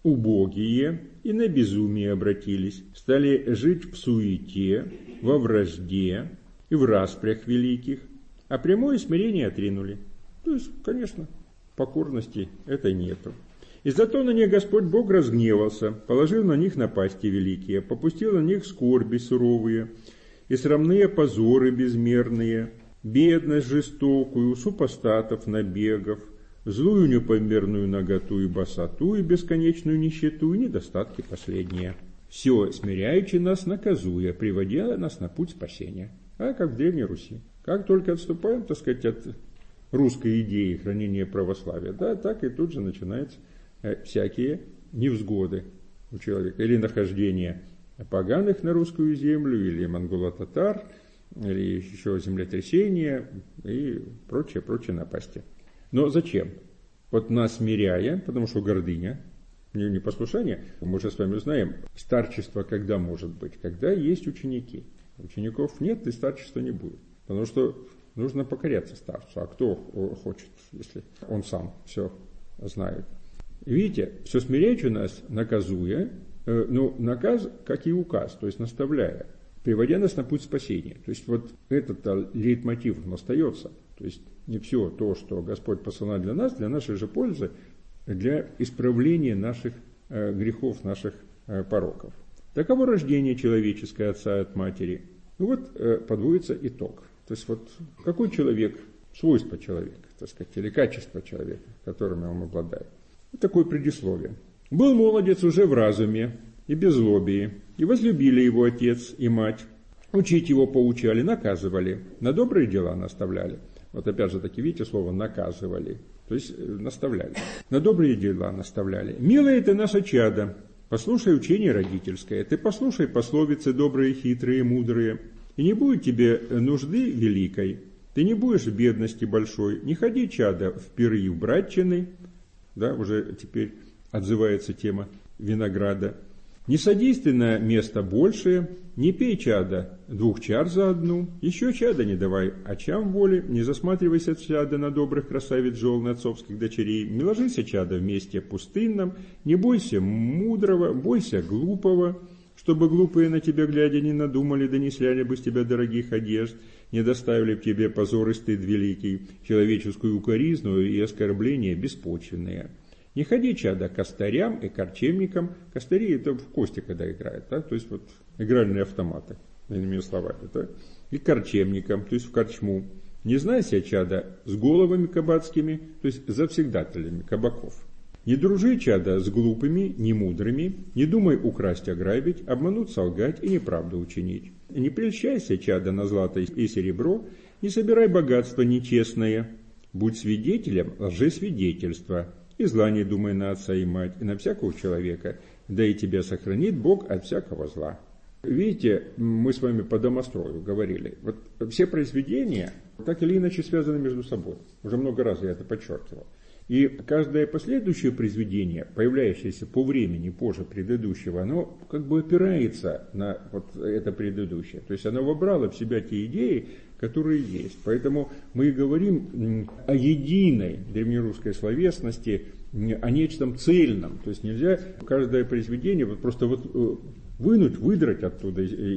убогие, и на безумие обратились, стали жить в суете, во вражде и в распрях великих, а прямое смирение отринули. То есть, конечно, покорности этой нету. И зато на них Господь Бог разгневался, положил на них напасти великие, попустил на них скорби суровые, и срамные позоры безмерные, бедность жестокую, супостатов набегов, злую непомерную наготу и босоту, и бесконечную нищету, и недостатки последние. Все смиряючи нас, наказуя, приводя нас на путь спасения. А как в Древней Руси. Как только отступаем, так сказать, от русской идеи хранения православия, да, так и тут же начинаются всякие невзгоды у человека. Или нахождение поганых на русскую землю, или монголо-татар, или еще землетрясения и прочее, прочее напасти. Но зачем? Вот нас смиряя, потому что гордыня, непослушание, мы же с вами знаем, старчество когда может быть? Когда есть ученики. Учеников нет, и старчества не будет. Потому что нужно покоряться старцу. А кто хочет, если он сам все знает? Видите, все смиряючи нас, наказуя, э, ну, наказ, как и указ, то есть наставляя, приводя нас на путь спасения. То есть вот этот лейтмотив он остается. То есть не все то, что Господь посылает для нас, для нашей же пользы, для исправления наших э, грехов, наших э, пороков. Таково рождение человеческое отца от матери. Ну вот э, подводится итог. То есть вот какой человек, свойства человека, так сказать, или качество человека, которыми он обладает. Вот такое предисловие. Был молодец уже в разуме и беззлобии, и возлюбили его отец и мать. Учить его поучали, наказывали, на добрые дела наставляли. Вот опять же таки, видите, слово «наказывали», то есть наставляли. На добрые дела наставляли. «Милое ты наше чадо, послушай учение родительское, ты послушай пословицы добрые, хитрые, мудрые, и не будет тебе нужды великой, ты не будешь в бедности большой, не ходи, чадо, в пиры и в братчины». Да, уже теперь отзывается тема винограда. «Не садись ты на место большее, не пей, чада, двух чар за одну, еще чада не давай очам воли, не засматривайся, чада, на добрых красавиц жен отцовских дочерей, не ложися, чада, в месте пустынном, не бойся мудрого, бойся глупого, чтобы глупые на тебя глядя не надумали, да не сляли бы с тебя дорогих одежд, не доставили б тебе позор и стыд великий, человеческую укоризну и оскорбления беспочвенные». Не ходи, чада, к костарям и корчемникам. Костари это в кости, когда играют, да? То есть вот игральные автоматы, иными словами, да? И корчемникам, то есть в корчму. Не знайся, чада, с головами кабацкими, то есть завсегдателями кабаков. Не дружи, чада, с глупыми, не мудрыми, не думай украсть, ограбить, обмануть, солгать и неправду учинить. Не прельщайся, чада, на злато и серебро, не собирай богатство нечестное, будь свидетелем лжесвидетельства. И зла не думай на отца и мать, и на всякого человека, да и тебя сохранит Бог от всякого зла. Видите, мы с вами по домострою говорили, вот все произведения так или иначе связаны между собой. Уже много раз я это подчеркивал. И каждое последующее произведение, появляющееся по времени позже предыдущего, оно как бы опирается на вот это предыдущее. То есть оно вобрало в себя те идеи, которые есть. Поэтому мы и говорим о единой древнерусской словесности, о нечто цельном. То есть нельзя каждое произведение вот просто вот вынуть, выдрать оттуда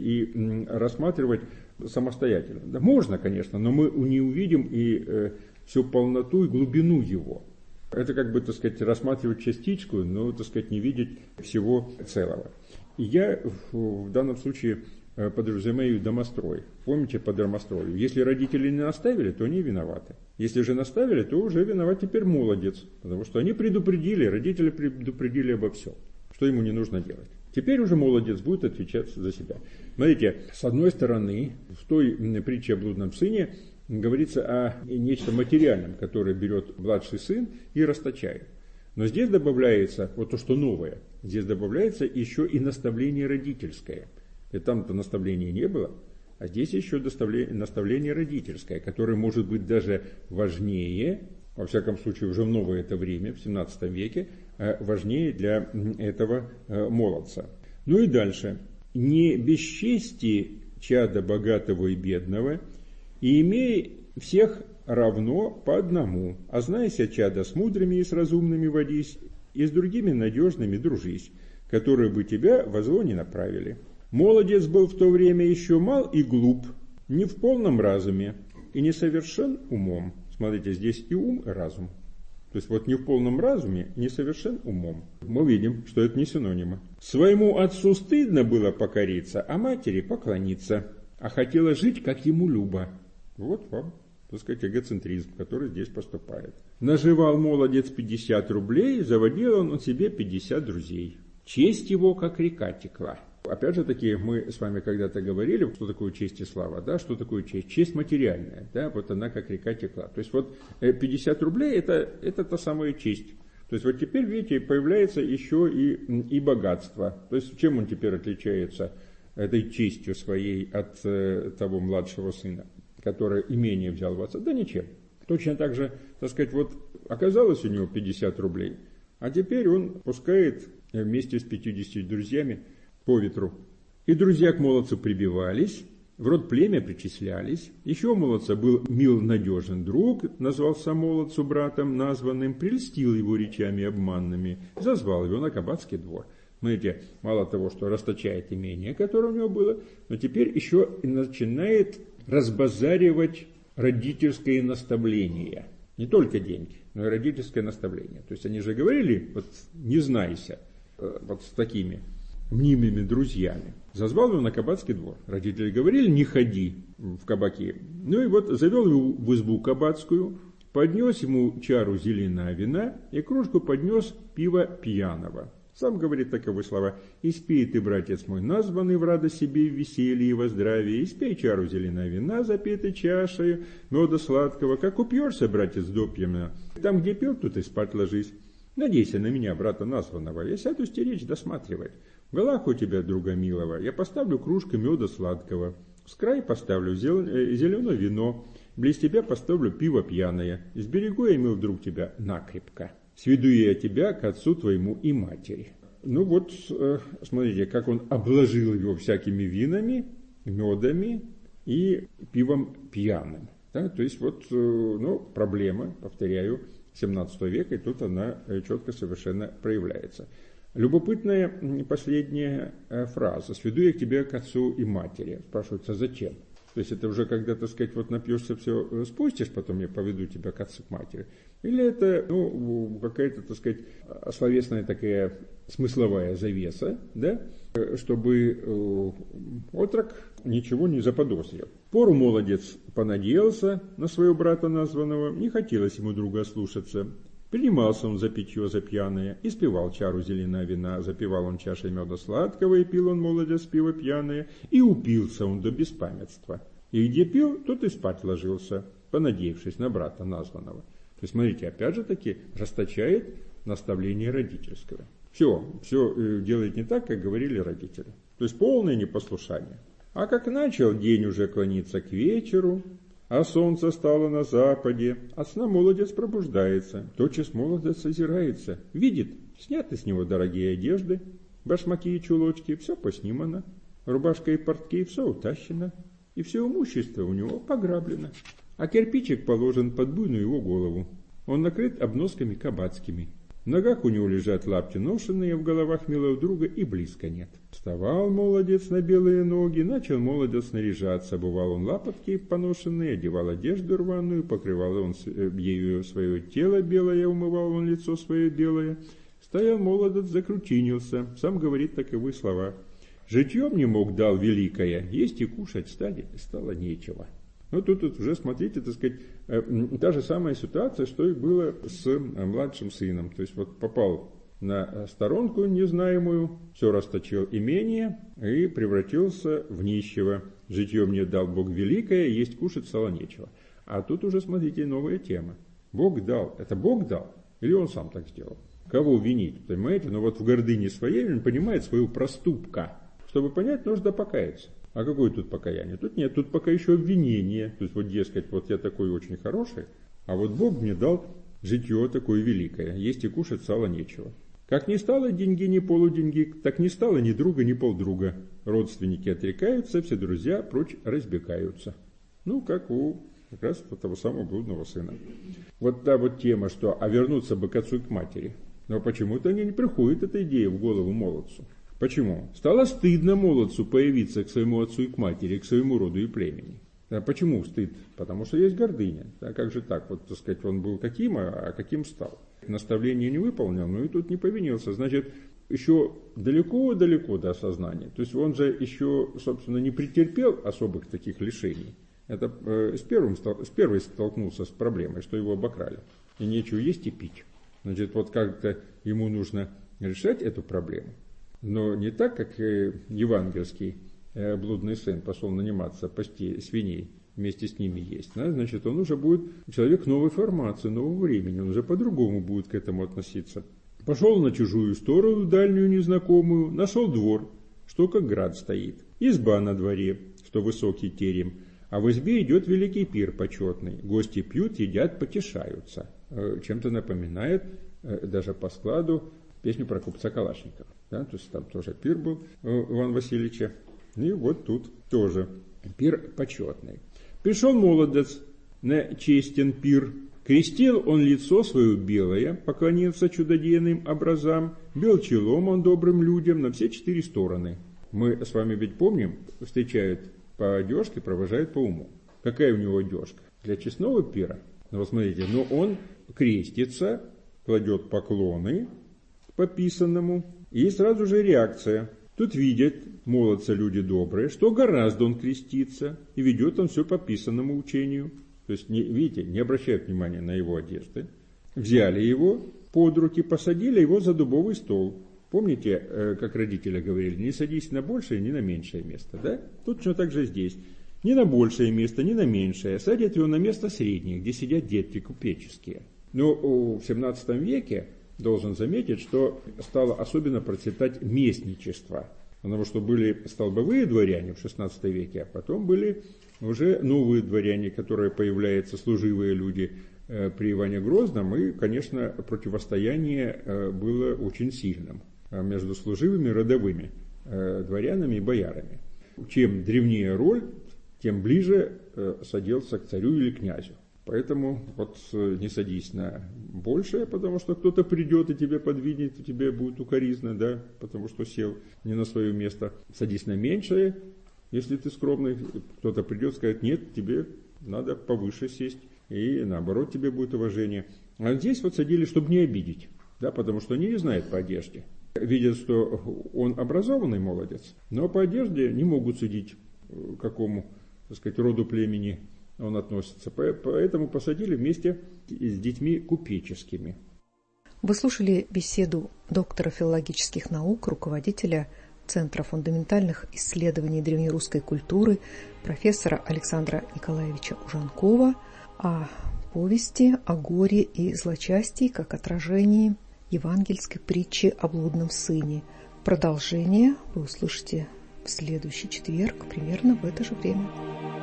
и рассматривать самостоятельно. Да можно, конечно, но мы не увидим и всю полноту и глубину его. Это как бы, так сказать, рассматривать частичку, но, так сказать, не видеть всего целого. И я в данном случае подразумеваю домострой. Помните по домострою? Если родители не наставили, то они виноваты. Если же наставили, то уже виноват теперь молодец, потому что они предупредили, родители предупредили обо всем, что ему не нужно делать. Теперь уже молодец будет отвечать за себя. Смотрите, с одной стороны, в той притче о блудном сыне говорится о нечто материальном, которое берет младший сын и расточает. Но здесь добавляется, вот то, что новое, здесь добавляется еще и наставление родительское. И там-то наставления не было, а здесь еще наставление родительское, которое может быть даже важнее, во всяком случае уже в новое это время, в семнадцатом веке, важнее для этого молодца. Ну и дальше. «Не бесчести чада богатого и бедного, и имей всех равно по одному, а знайся, чада, с мудрыми и с разумными водись, и с другими надежными дружись, которые бы тебя во зло не направили. Молодец был в то время еще мал и глуп, не в полном разуме, и несовершен умом». Смотрите, здесь и ум, и разум. То есть вот не в полном разуме, несовершен умом. Мы видим, что это не синонимы. «Своему отцу стыдно было покориться, а матери поклониться, а хотела жить, как ему любо». Вот вам, так сказать, эгоцентризм, который здесь поступает. «Наживал молодец пятьдесят рублей, заводил он себе пятьдесят друзей. Честь его, как река, текла». Опять же таки, мы с вами когда-то говорили, что такое честь и слава, да, что такое честь. Честь материальная, да, вот она как река текла. То есть вот пятьдесят рублей это, это та самая честь. То есть вот теперь, видите, появляется еще и, и богатство. То есть чем он теперь отличается этой честью своей от э, того младшего сына, который имение взял в отца? Да ничем. Точно так же, так сказать, вот оказалось у него пятьдесят рублей, а теперь он пускает вместе с пятьюдесятью друзьями по ветру. И друзья к молодцу прибивались, в род племя причислялись. Еще у молодца был мил надежен друг, назвался молодцу братом названным, прельстил его речами обманными, зазвал его на кабацкий двор. Смотрите, мало того, что расточает имение, которое у него было, но теперь еще и начинает разбазаривать родительское наставление. Не только деньги, но и родительское наставление. То есть они же говорили, вот не знайся, вот с такими мнимыми друзьями. Зазвал его на кабацкий двор. Родители говорили, не ходи в кабаки. Ну и вот завел его в избу кабацкую, поднес ему чару зеленого вина и кружку поднес пива пьяного. Сам говорит таковы слова: «И спей ты, братец мой, названный в радость себе, в веселье и во здравие, и спей чару зеленого вина, запитой чашею, меда сладкого, как упьешься, братец, допьяно. Там, где пил, тут и спать ложись. Надейся на меня, брата названного, я сяду стеречь, досматривать. В голах у тебя, друга милого, я поставлю кружку меда сладкого, с край поставлю зеленое вино, близ тебя поставлю пиво пьяное, сберегу я, мил друг, тебя накрепко. Сведу я тебя к отцу твоему и матери». Ну вот, смотрите, как он обложил его всякими винами, медами и пивом пьяным. Да, то есть вот, ну, проблема, повторяю, семнадцатого века, и тут она четко совершенно проявляется. Любопытная последняя фраза: «Сведу я к тебе к отцу и матери». Спрашивается, зачем? То есть это уже когда, так сказать, вот напьешься, все спустишь, потом я поведу тебя к отцу, к матери. Или это, ну, какая-то, так сказать, словесная такая смысловая завеса, да, чтобы э, отрок ничего не заподозрил. Пору молодец понадеялся на своего брата названного, не хотелось ему друга слушаться. Принимался он за питье, за пьяное, и спивал чару зеленого вина, запивал он чашей меда сладкого, и пил он, молодец, пиво пьяное, и упился он до беспамятства. И где пил, тот и спать ложился, понадеявшись на брата названного. То есть, смотрите, опять же таки, расточает наставление родительского. Все, все делает не так, как говорили родители. То есть, полное непослушание. А как начал день уже клониться к вечеру, а солнце стало на западе, от сна молодец пробуждается, тотчас молодец озирается, видит, сняты с него дорогие одежды, башмаки и чулочки, все поснимано, рубашка и портки, все утащено, и все имущество у него пограблено, а кирпичик положен под буйную его голову, он накрыт обносками кабацкими. В ногах у него лежат лапти ношенные, в головах милого друга и близко нет. Вставал молодец на белые ноги, начал молодец наряжаться. Обувал он лапотки поношенные, одевал одежду рваную, покрывал он ею свое тело белое, умывал он лицо свое белое. Стоял молодец, закручинился, сам говорит таковы слова: «Житьем не мог дал великое, есть и кушать стали, стало нечего». Ну, тут, тут уже, смотрите, так сказать, та же самая ситуация, что и было с младшим сыном. То есть вот попал на сторонку незнаемую, все расточил имение и превратился в нищего. Житье мне дал Бог великое, есть кушать стало нечего. А тут уже, смотрите, новая тема. Бог дал. Это Бог дал? Или он сам так сделал? Кого винить, понимаете? Но вот в гордыне своей он понимает своего проступка. Чтобы понять, нужно покаяться. А какое тут покаяние? Тут нет, тут пока еще обвинение. То есть вот, дескать, вот я такой очень хороший, а вот Бог мне дал житье такое великое. Есть и кушать стало нечего. Как не стало деньги, ни полуденьги, так не стало ни друга, ни полдруга. Родственники отрекаются, все друзья прочь разбегаются. Ну, как у как раз вот того самого блудного сына. Вот та вот тема, что а вернуться бы к отцу и к матери. Но почему-то не приходит эта идея в голову молодцу. Почему? Стало стыдно молодцу появиться к своему отцу и к матери, к своему роду и племени. А почему стыд? Потому что есть гордыня. А как же так? Вот, так сказать, он был каким, а каким стал? Наставление не выполнил, но и тут не повинился. Значит, еще далеко-далеко до осознания. То есть он же еще, собственно, не претерпел особых таких лишений. Это э, с, первым, с первой столкнулся с проблемой, что его обокрали. И нечего есть и пить. Значит, вот как-то ему нужно решать эту проблему. Но не так, как э, евангельский э, блудный сын пошел наниматься пасти свиней, вместе с ними есть. Да? Значит, он уже будет человек новой формации, нового времени. Он уже по-другому будет к этому относиться. Пошел на чужую сторону, дальнюю незнакомую, нашел двор, что как град стоит. Изба на дворе, что высокий терем. А в избе идет великий пир почетный. Гости пьют, едят, потешаются. Чем-то напоминает даже по складу песню про купца Калашникова. Да? То есть там тоже пир был у Ивана Васильевича. И вот тут тоже пир почетный. Пришел молодец на честен пир. Крестил он лицо свое белое, поклонился чудодейным образам. Бел челом он добрым людям на все четыре стороны. Мы с вами ведь помним, встречают по одежке, провожают по уму. Какая у него одежка? Для честного пира. Ну, вот смотрите, но он крестится, кладет поклоны по писанному, и сразу же реакция. Тут видят молодцы люди добрые, что гораздо он креститься, и ведет он все по писанному учению. То есть, не, видите, не обращают внимания на его одежды. Взяли его под руки, посадили его за дубовый стол. Помните, как родители говорили, не садись на большее, ни на меньшее место, да? Тут точно так же здесь. Ни на большее место, ни на меньшее. Садят его на место среднее, где сидят детки купеческие. Но в семнадцатом веке, должен заметить, что стало особенно процветать местничество. Потому что были столбовые дворяне в шестнадцатом веке, а потом были уже новые дворяне, которые появляются, служивые люди при Иване Грозном. И, конечно, противостояние было очень сильным между служивыми родовыми дворянами и боярами. Чем древнее роль, тем ближе садился к царю или князю. Поэтому вот не садись на большее, потому что кто-то придет и тебе подвинет, и тебе будет укоризна, да, потому что сел не на свое место. Садись на меньшее, если ты скромный, кто-то придет и скажет, нет, тебе надо повыше сесть, и наоборот тебе будет уважение. А здесь вот садили, чтобы не обидеть, да, потому что они не знают по одежде. Видят, что он образованный молодец, но по одежде не могут судить, к какому, так сказать, роду племени он относится. Поэтому посадили вместе с детьми купеческими. Вы слушали беседу доктора филологических наук, руководителя Центра фундаментальных исследований древнерусской культуры, профессора Александра Николаевича Ужанкова о повести о горе и злочастии как отражении евангельской притчи о блудном сыне. Продолжение вы услышите в следующий четверг, примерно в это же время.